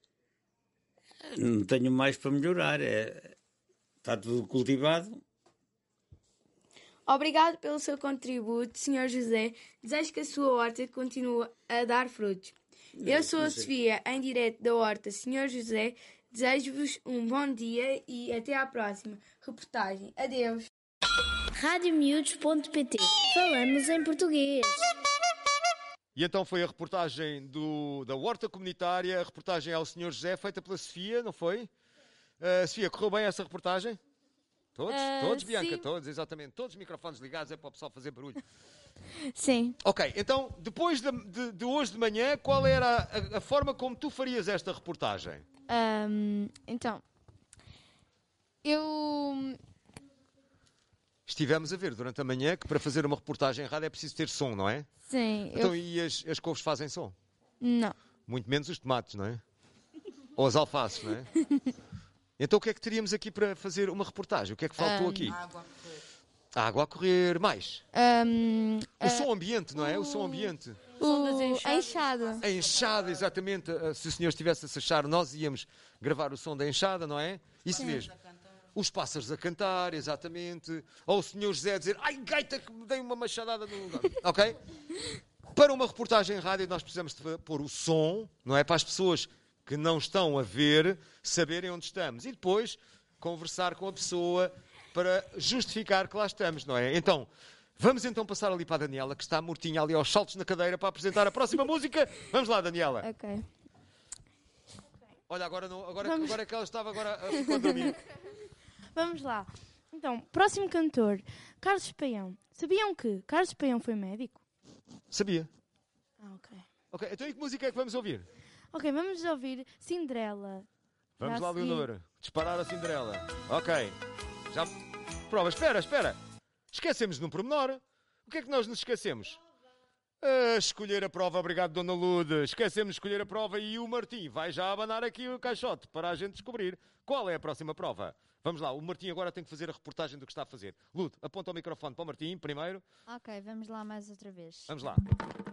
Não tenho mais para melhorar. É... Está tudo cultivado. Obrigado pelo seu contributo, senhor José. Desejo que a sua horta continue a dar frutos. Eu sou a Sofia, em direto da horta senhor José. Desejo-vos um bom dia e até à próxima reportagem. Adeus. rádio miúdos ponto pt. Falamos em português. E então foi a reportagem do, da Horta Comunitária, a reportagem ao senhor José, feita pela Sofia, não foi? Uh, Sofia, correu bem essa reportagem? Todos? Uh, todos, Bianca? sim. Todos, exatamente. Todos os microfones ligados, é para o pessoal fazer barulho. Sim. Ok, então, depois de, de, de hoje de manhã, qual era a, a forma como tu farias esta reportagem? Um, então, eu... Estivemos a ver durante a manhã que para fazer uma reportagem em rádio é preciso ter som, não é? Sim. Então, eu... e as, as couves fazem som? Não. Muito menos os tomates, não é? Ou as alfaces, não é? Então o que é que teríamos aqui para fazer uma reportagem? O que é que faltou um, aqui? A água a correr. A água a correr. Mais? Um, o uh, som ambiente, não é? O, o som ambiente. O som das enxadas. A enxada. A enxada, exatamente. Se o senhor estivesse a se achar, nós íamos gravar o som da enxada, não é? Isso Sim. mesmo. Os pássaros a cantar, exatamente. Ou o senhor José a dizer, ai, gaita, que me dei uma machadada no lugar. Ok? Para uma reportagem em rádio nós precisamos de pôr o som, não é? Para as pessoas que não estão a ver, saberem onde estamos. E depois conversar com a pessoa para justificar que lá estamos, não é? Então, vamos então passar ali para a Daniela, que está mortinha ali aos saltos na cadeira para apresentar a próxima música. Vamos lá, Daniela. Ok. Olha, agora, não, agora, agora é que ela estava agora a ficar a dormir. Vamos lá. Então, próximo cantor, Carlos Paião. Sabiam que Carlos Paião foi médico? Sabia. Ah, ok. Ok, então e que música é que vamos ouvir? Ok, vamos ouvir Cinderela. Vamos Já lá, segui. Leonor. Disparar a Cinderela. Ok. Já... Prova, espera, espera. Esquecemos de um pormenor. O que é que nós nos esquecemos? A escolher a prova, obrigado, Dona Lude. Esquecemos de escolher a prova e o Martim vai já abanar aqui o caixote para a gente descobrir qual é a próxima prova. Vamos lá, o Martim agora tem que fazer a reportagem do que está a fazer. Lude, aponta o microfone para o Martim primeiro. Ok, vamos lá mais outra vez. Vamos lá.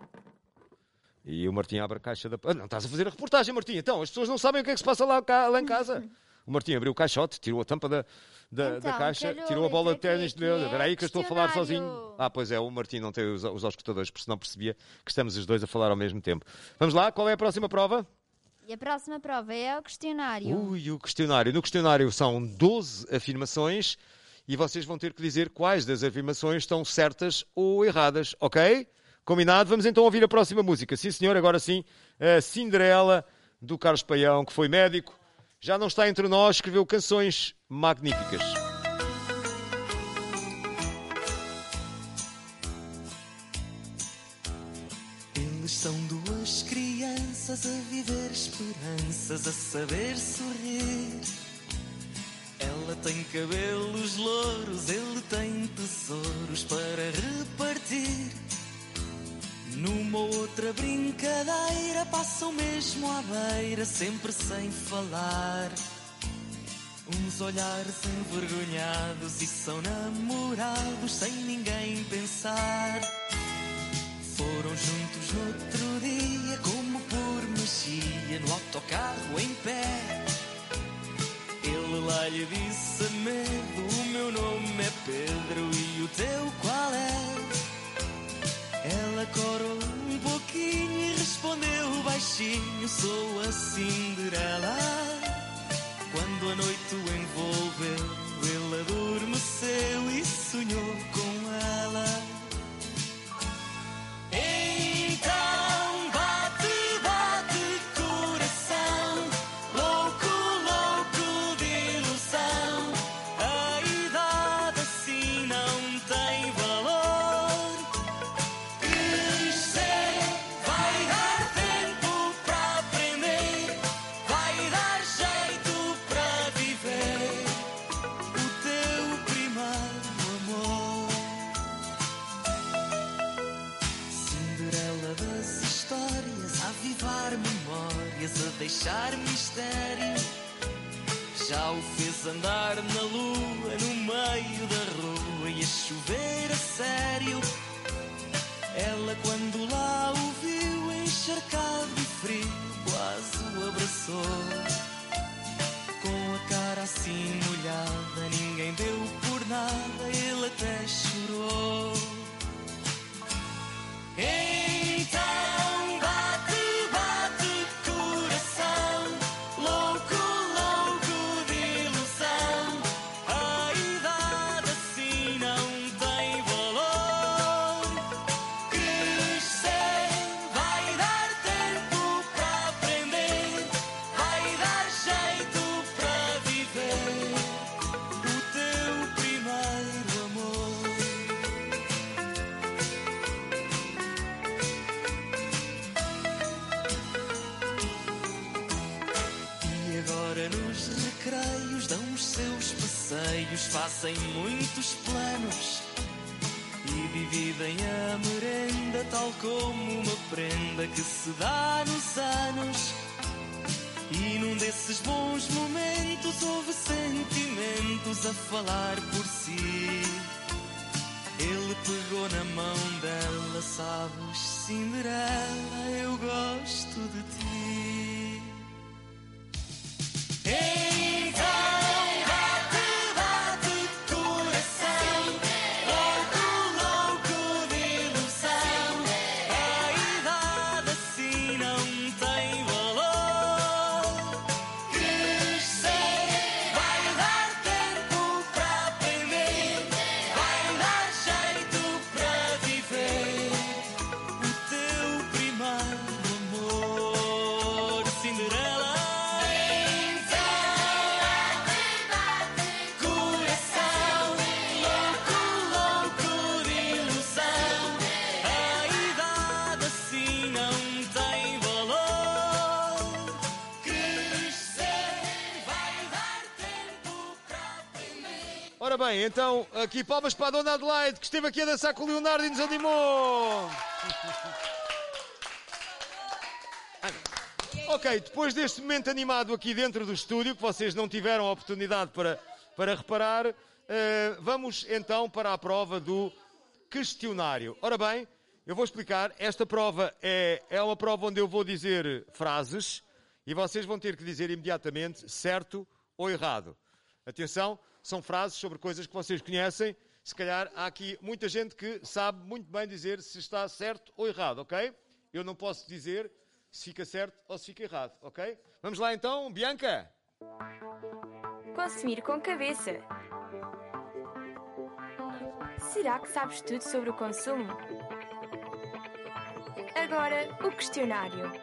E o Martim abre a caixa da... Ah, não, estás a fazer a reportagem, Martim. Então, as pessoas não sabem o que é que se passa lá, cá, lá em casa. O Martim abriu o caixote, tirou a tampa da, da, então, da caixa, tirou a bola de ténis dele. Espera aí que eu estou a falar sozinho. Ah, pois é, o Martim não tem os, os auscultadores, porque senão percebia que estamos os dois a falar ao mesmo tempo. Vamos lá, qual é a próxima prova? E a próxima prova é o questionário. Ui, o questionário. No questionário são doze afirmações e vocês vão ter que dizer quais das afirmações estão certas ou erradas, ok? Combinado? Vamos então ouvir a próxima música. Sim, senhor, agora sim. A Cinderela, do Carlos Paião, que foi médico. Já não está entre nós, escreveu canções magníficas. Eles são duas crianças a viver esperanças, a saber sorrir. Ela tem cabelos louros, ele tem tesouros para repartir. Numa outra brincadeira passam mesmo à beira, sempre sem falar. Uns olhares envergonhados e são namorados sem ninguém pensar. Foram juntos no outro dia, como por magia, no autocarro em pé. Ele lá lhe disse a medo, o meu nome é Pedro e o teu qual é? Ela corou um pouquinho e respondeu baixinho, sou a Cinderela. Quando a noite o envolveu, ele adormeceu e sonhou com ela. Então bate, bate coração, louco, louco de ilusão. A idade assim não tem valor. Crescer vai dar tempo para aprender, vai dar jeito para viver o teu primeiro amor. Cinderela das histórias, a avivar memórias, a deixar mistério. Já o fez andar na lua, no meio da rua e a chover a sério. Ela quando lá o viu encharcado de frio, quase o abraçou. Com a cara assim molhada, ninguém deu por nada, ele até chorou. Então bate, bate coração, louco, louco de ilusão. A idade assim não tem valor. Crescer vai dar tempo para aprender, vai dar jeito para viver o teu primeiro amor. E agora nos recreios dão os seus passeios, fazem muitos planos e dividem a merenda tal como uma prenda que se dá nos anos. E num desses bons momentos houve sentimentos a falar por si. Ele pegou na mão dela, sabes, Cinderela, eu gosto de ti. Então bate, bate coração, louco, louco de ilusão. A idade assim não tem valor. Crescer vai dar tempo para aprender, vai dar jeito para viver o teu primeiro amor, Cinderela. Coração, louco, louco de ilusão. A idade assim não tem valor. Crescer vai dar tempo para aprender. Ora bem, então, aqui palmas para a Dona Adelaide, que esteve aqui a dançar com o Leonardo e nos animou. Ok, depois deste momento animado aqui dentro do estúdio, que vocês não tiveram a oportunidade para, para reparar, eh, vamos então para a prova do questionário. Ora bem, eu vou explicar. Esta prova é, é uma prova onde eu vou dizer frases e vocês vão ter que dizer imediatamente certo ou errado. Atenção, são frases sobre coisas que vocês conhecem. Se calhar há aqui muita gente que sabe muito bem dizer se está certo ou errado, ok? Eu não posso dizer se fica certo ou se fica errado, ok? Vamos lá então, Bianca. Consumir com cabeça. Será que sabes tudo sobre o consumo? Agora, o questionário.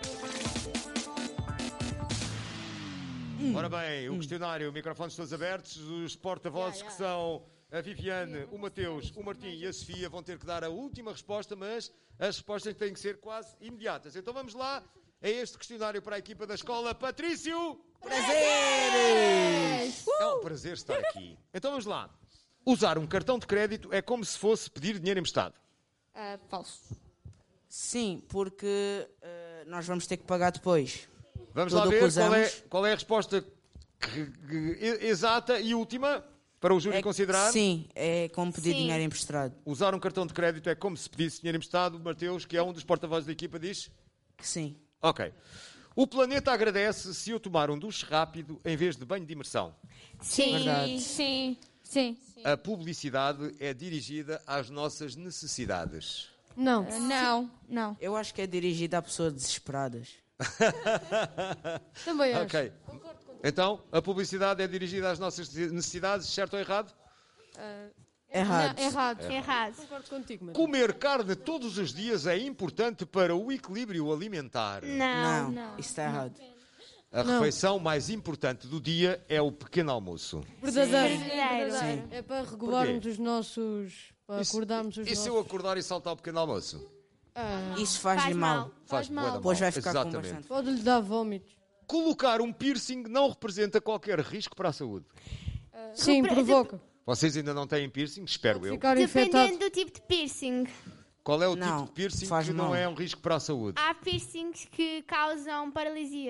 Ora bem, o questionário, microfones todos abertos, os porta-vozes que são a Viviane, o Mateus, o Martim e a Sofia vão ter que dar a última resposta, mas as respostas têm que ser quase imediatas. Então vamos lá a este questionário para a equipa da escola. Patrício! Prazeres! É um prazer estar aqui. Então vamos lá. Usar um cartão de crédito é como se fosse pedir dinheiro emprestado. Uh, falso. Sim, porque uh, nós vamos ter que pagar depois. Vamos Tudo lá o que ver qual é, usamos. qual é a resposta que- que- exata e última para o júri É- considerar. Sim, é como pedir Sim. dinheiro emprestado. Usar um cartão de crédito é como se pedisse dinheiro emprestado. O Mateus, que é um dos porta-vozes da equipa, diz? Que sim. Ok. O planeta agradece se eu tomar um duche rápido em vez de banho de imersão. Sim. Verdade. Sim. Sim. A publicidade é dirigida às nossas necessidades. Não. Uh, não. Não. Eu acho que é dirigida a pessoas desesperadas. Também acho. Ok. Então, a publicidade é dirigida às nossas necessidades, certo ou errado? Uh, Errado. Não, errado. Errado. Errado. Concordo contigo, mano. Comer carne todos os dias é importante para o equilíbrio alimentar. Não, isso está errado. A Não. refeição mais importante do dia é o pequeno almoço. Verdadeiro. Verdadeiro. Verdadeiro. É para regularmos Porquê? os nossos... Para Isso- acordarmos os E se nossos... eu acordar e saltar o pequeno almoço? Ah, Isso faz-lhe Faz mal. mal. Faz bué da mal. Depois vai ficar com Exatamente. bastante. Pode-lhe dar vómitos. Colocar um piercing não representa qualquer risco para a saúde. Sim, Repre- provoca. Vocês ainda não têm piercing? Espero eu. Ficar infectado. Dependendo do tipo de piercing. Qual é o Não, tipo de piercing faz que não mal. é um risco para a saúde? Há piercings que causam paralisias.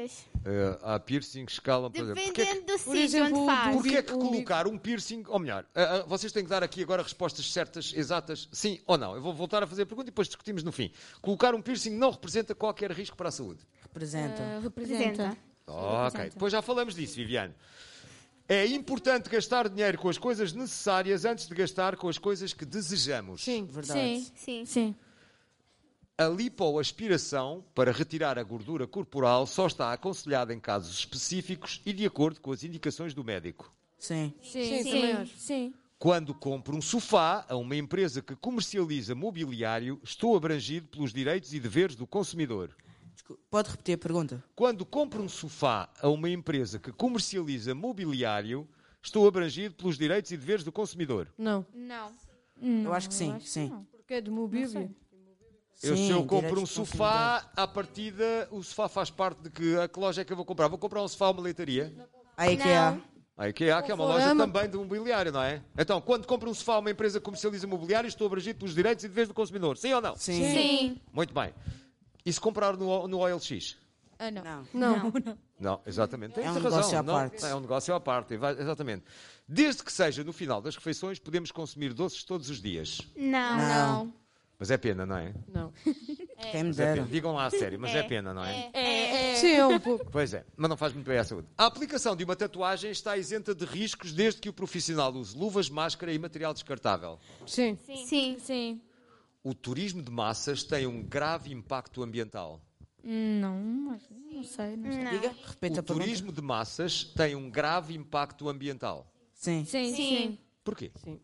Uh, há piercings que escalam... Por exemplo, porque é que, Dependendo do sítio onde faz. Porquê é que colocar um piercing... Ou melhor, uh, uh, vocês têm que dar aqui agora respostas certas, exatas, sim ou não. Eu vou voltar a fazer a pergunta e depois discutimos no fim. Colocar um piercing não representa qualquer risco para a saúde? Representa. Uh, representa. Ok, depois já falamos disso, Viviane. É importante gastar dinheiro com as coisas necessárias antes de gastar com as coisas que desejamos. Sim, verdade. Sim, sim. Sim. A lipoaspiração, para retirar a gordura corporal, só está aconselhada em casos específicos e de acordo com as indicações do médico. Sim. Sim, sim, também acho. Sim. Quando compro um sofá a uma empresa que comercializa mobiliário, estou abrangido pelos direitos e deveres do consumidor. Pode repetir a pergunta? Quando compro um sofá a uma empresa que comercializa mobiliário, estou abrangido pelos direitos e deveres do consumidor? Não. Não. Eu acho que sim, sim. Porque é de mobília. Eu, Sim, se eu compro direitos um de sofá, à partida, o sofá faz parte de que, a que loja é que eu vou comprar? Vou comprar um sofá a uma leitaria? A IKEA. A IKEA, que é uma loja também de mobiliário, não é? Então, quando compro um sofá a uma empresa que comercializa mobiliário, estou abrangido pelos direitos e deveres do consumidor. Sim ou não? Sim. Sim. Muito bem. E se comprar no, no O L X? Ah, não. Não. Não. Não. Não, exatamente. Tem É um razão. negócio à não, parte. É um negócio à parte, vai- exatamente. Desde que seja no final das refeições, podemos consumir doces todos os dias. Não. Não. Mas é pena, não é? Não. Quem me Mas é pena. dera. Digam lá a sério, mas é, pena, não é? É, é. Sim, é um pouco. Pois é, mas não faz muito bem à saúde. A aplicação de uma tatuagem está isenta de riscos desde que o profissional use luvas, máscara e material descartável. Sim. Sim. Sim. O turismo de massas tem um grave impacto ambiental. Não, mas não sei. Não sei. Diga, repita O a pergunta. turismo de massas tem um grave impacto ambiental. Sim. Sim. Sim. Porquê? Sim.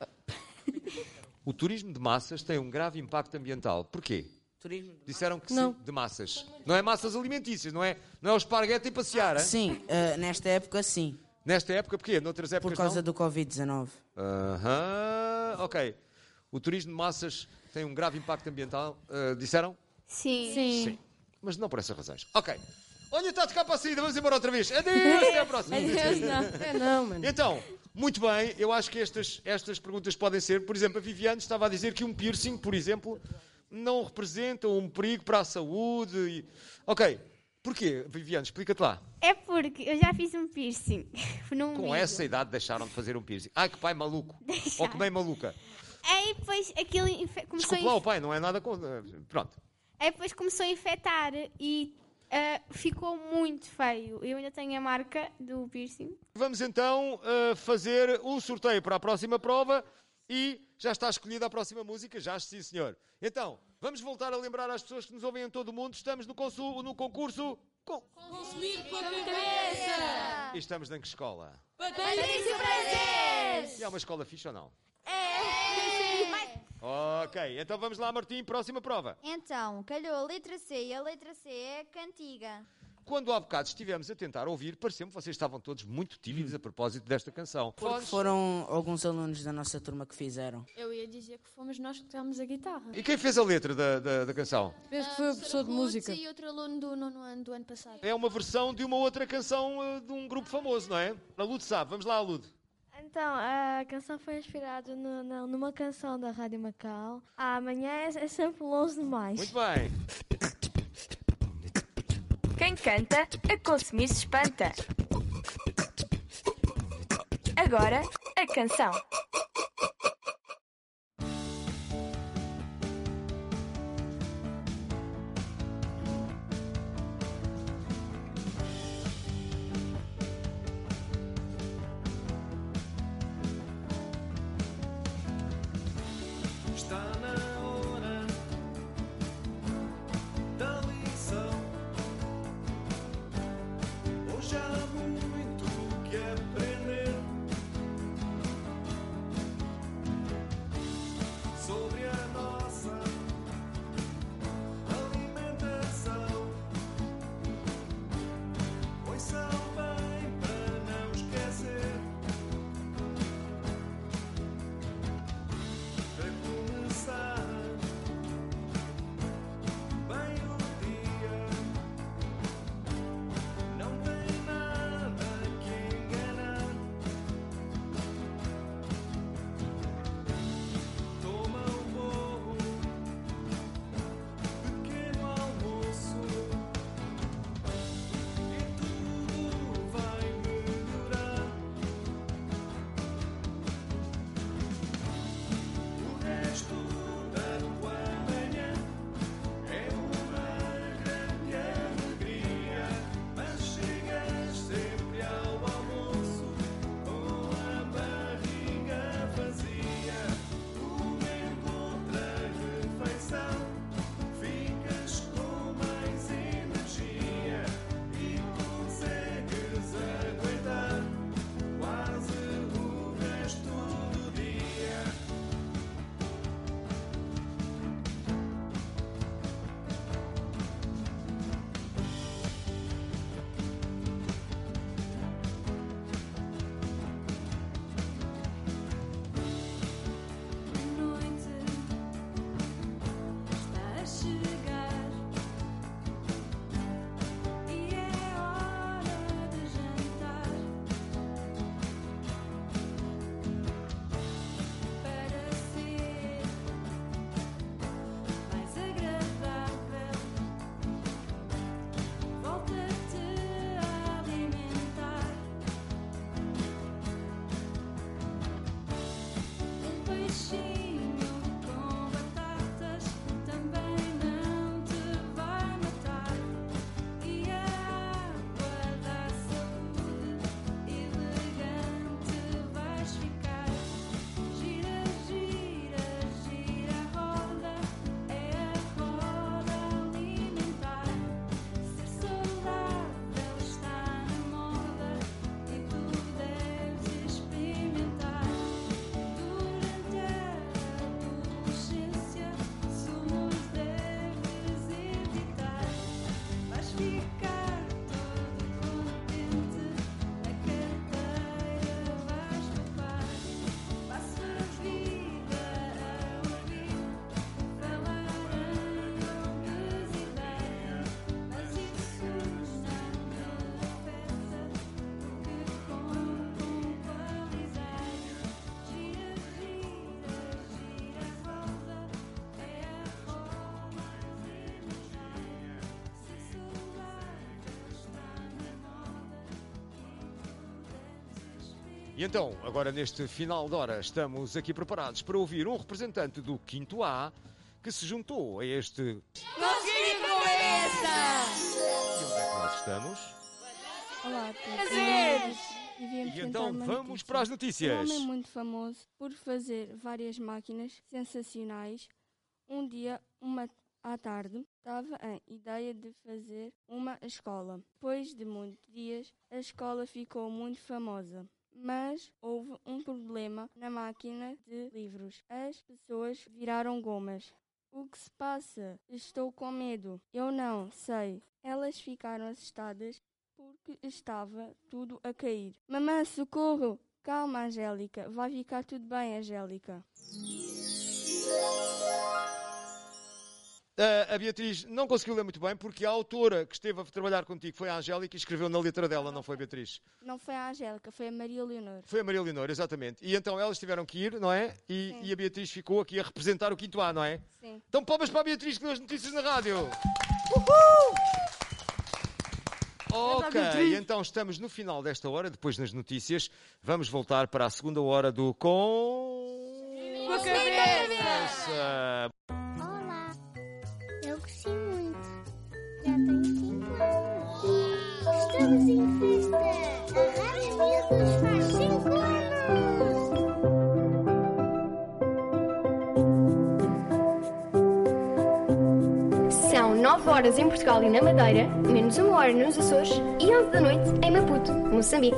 O turismo de massas tem um grave impacto ambiental. Porquê? Turismo de Disseram que Não. sim, de massas. Não é massas alimentícias, não é, não é o esparguete e passear, hein? Sim, eh, nesta época sim. Nesta época, porquê? Noutras épocas Por causa não? do covid dezanove. Aham, ok. O turismo de massas tem um grave impacto ambiental. Ah, disseram? Sim. Sim. Mas não por essas razões. Ok. Olha, está a tocar para a saída, vamos embora outra vez. Adeus, até à próxima. Adeus, não. É não, mano. Então, muito bem, eu acho que estas, estas perguntas podem ser, por exemplo, a Viviane estava a dizer que um piercing, por exemplo, não representa um perigo para a saúde. E... Ok. Porquê, Viviane? Explica-te lá. É porque eu já fiz um piercing. No Com umbigo. essa idade deixaram de fazer um piercing. Ai, que pai maluco. Ou que mãe maluca. Aí depois aquilo infe- começou Desculpa lá a o pai, não é nada com... Pronto. Aí depois começou a infectar e ah, ficou muito feio. Eu ainda tenho a marca do piercing. Vamos então uh, fazer um sorteio para a próxima prova e já está escolhida a próxima música, já sim senhor. Então, vamos voltar a lembrar às pessoas que nos ouvem em todo o mundo, estamos no, consu- no concurso... Com... Consumir com a cabeça! E estamos em que escola? Patrício Prazeres! E é uma escola fixe ou não? É! Ok, então vamos lá, Martim, próxima prova. Então, calhou a letra C e a letra C é cantiga. Quando há bocado estivemos a tentar ouvir, pareceu-me que vocês estavam todos muito tímidos a propósito desta canção. Porque foram alguns alunos da nossa turma que fizeram. Eu ia dizer que fomos nós que tocámos a guitarra. E quem fez a letra da, da, da canção? Penso que foi a professora de música. E outro aluno do nono ano do ano passado. É uma versão de uma outra canção uh, de um grupo famoso, não é? A Lude sabe, vamos lá, Lude. Então, a canção foi inspirada no- no- numa canção da Rádio Macau. Ah, amanhã é, é sempre longe demais. Muito bem. Quem canta, a consumir se espanta. Agora, a canção. Está na hora da lição. Hoje há muito que aprender sobre a nossa alimentação. Ouçam bem para não esquecer. Para começar bem o dia, não tem nada E então, agora neste final de hora, estamos aqui preparados para ouvir um representante do quinto A que se juntou a este... Consumir Cabeça! E onde é que nós estamos? Olá, Prazer! E então vamos para as notícias. Um homem muito famoso por fazer várias máquinas sensacionais. Um dia, uma à tarde, estava a ideia de fazer uma escola. Depois de muitos dias, a escola ficou muito famosa. Mas houve um problema na máquina de livros. As pessoas viraram gomas. O que se passa? Estou com medo. Eu não sei. Elas ficaram assustadas porque estava tudo a cair. Mamãe, socorro! Calma, Angélica. Vai ficar tudo bem, Angélica. Uh, a Beatriz não conseguiu ler muito bem porque a autora que esteve a trabalhar contigo foi a Angélica e escreveu na letra dela, não foi, Beatriz? Não foi a Angélica, foi a Maria Leonor. Foi a Maria Leonor, exatamente. E então elas tiveram que ir, não é? E, e a Beatriz ficou aqui a representar o quinto A, não é? Sim. Então palmas para a Beatriz que deu as notícias na rádio. Uhul! Ok, então estamos no final desta hora, depois nas notícias. Vamos voltar para a segunda hora do Com... Com a Cabeça! Olá, eu cresci muito. Já tenho cinco anos. Estamos em festa. A Rádio Miúdos faz cinco anos. São nove horas em Portugal e na Madeira, menos uma hora nos Açores e onze da noite em Maputo, Moçambique.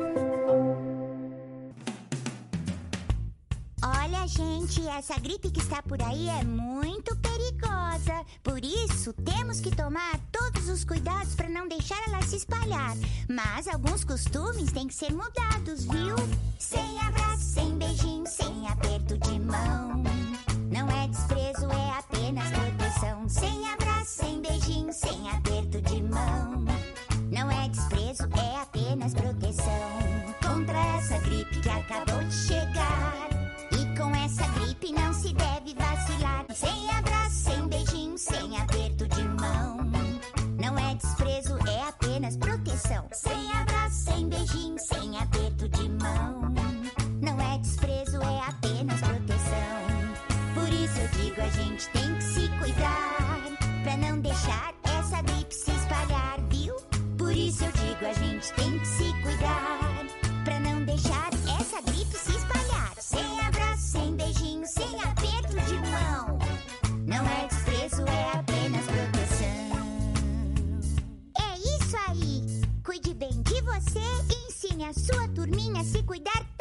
Olha, gente, essa gripe que está por aí é muito perigosa. Por isso, temos que tomar todos os cuidados para não deixar ela se espalhar. Mas alguns costumes têm que ser mudados, viu? Sem abraço, sem beijinho, sem aperto de mão. Não é desprezo, é apenas proteção. Sem abraço, sem beijinho, sem aperto de mão. Não é desprezo, é apenas proteção. Contra essa gripe que acabou de chegar. E com essa gripe não se deve vacilar. Sem abraço, sem beijinho, sem aperto de mão. Não é desprezo, é apenas proteção. Sem abraço, sem beijinho, sem aperto de mão. Não é desprezo, é apenas proteção. Por isso eu digo, a gente tem que se cuidar pra não deixar essa gripe se espalhar, viu? Por isso eu digo, a gente tem que se cuidar pra não deixar essa gripe se espalhar. Sem abraço, sem beijinho, sem aperto de mão. Não é desprezo, é apenas proteção. É isso aí! Cuide bem de você e ensine a sua turminha a se cuidar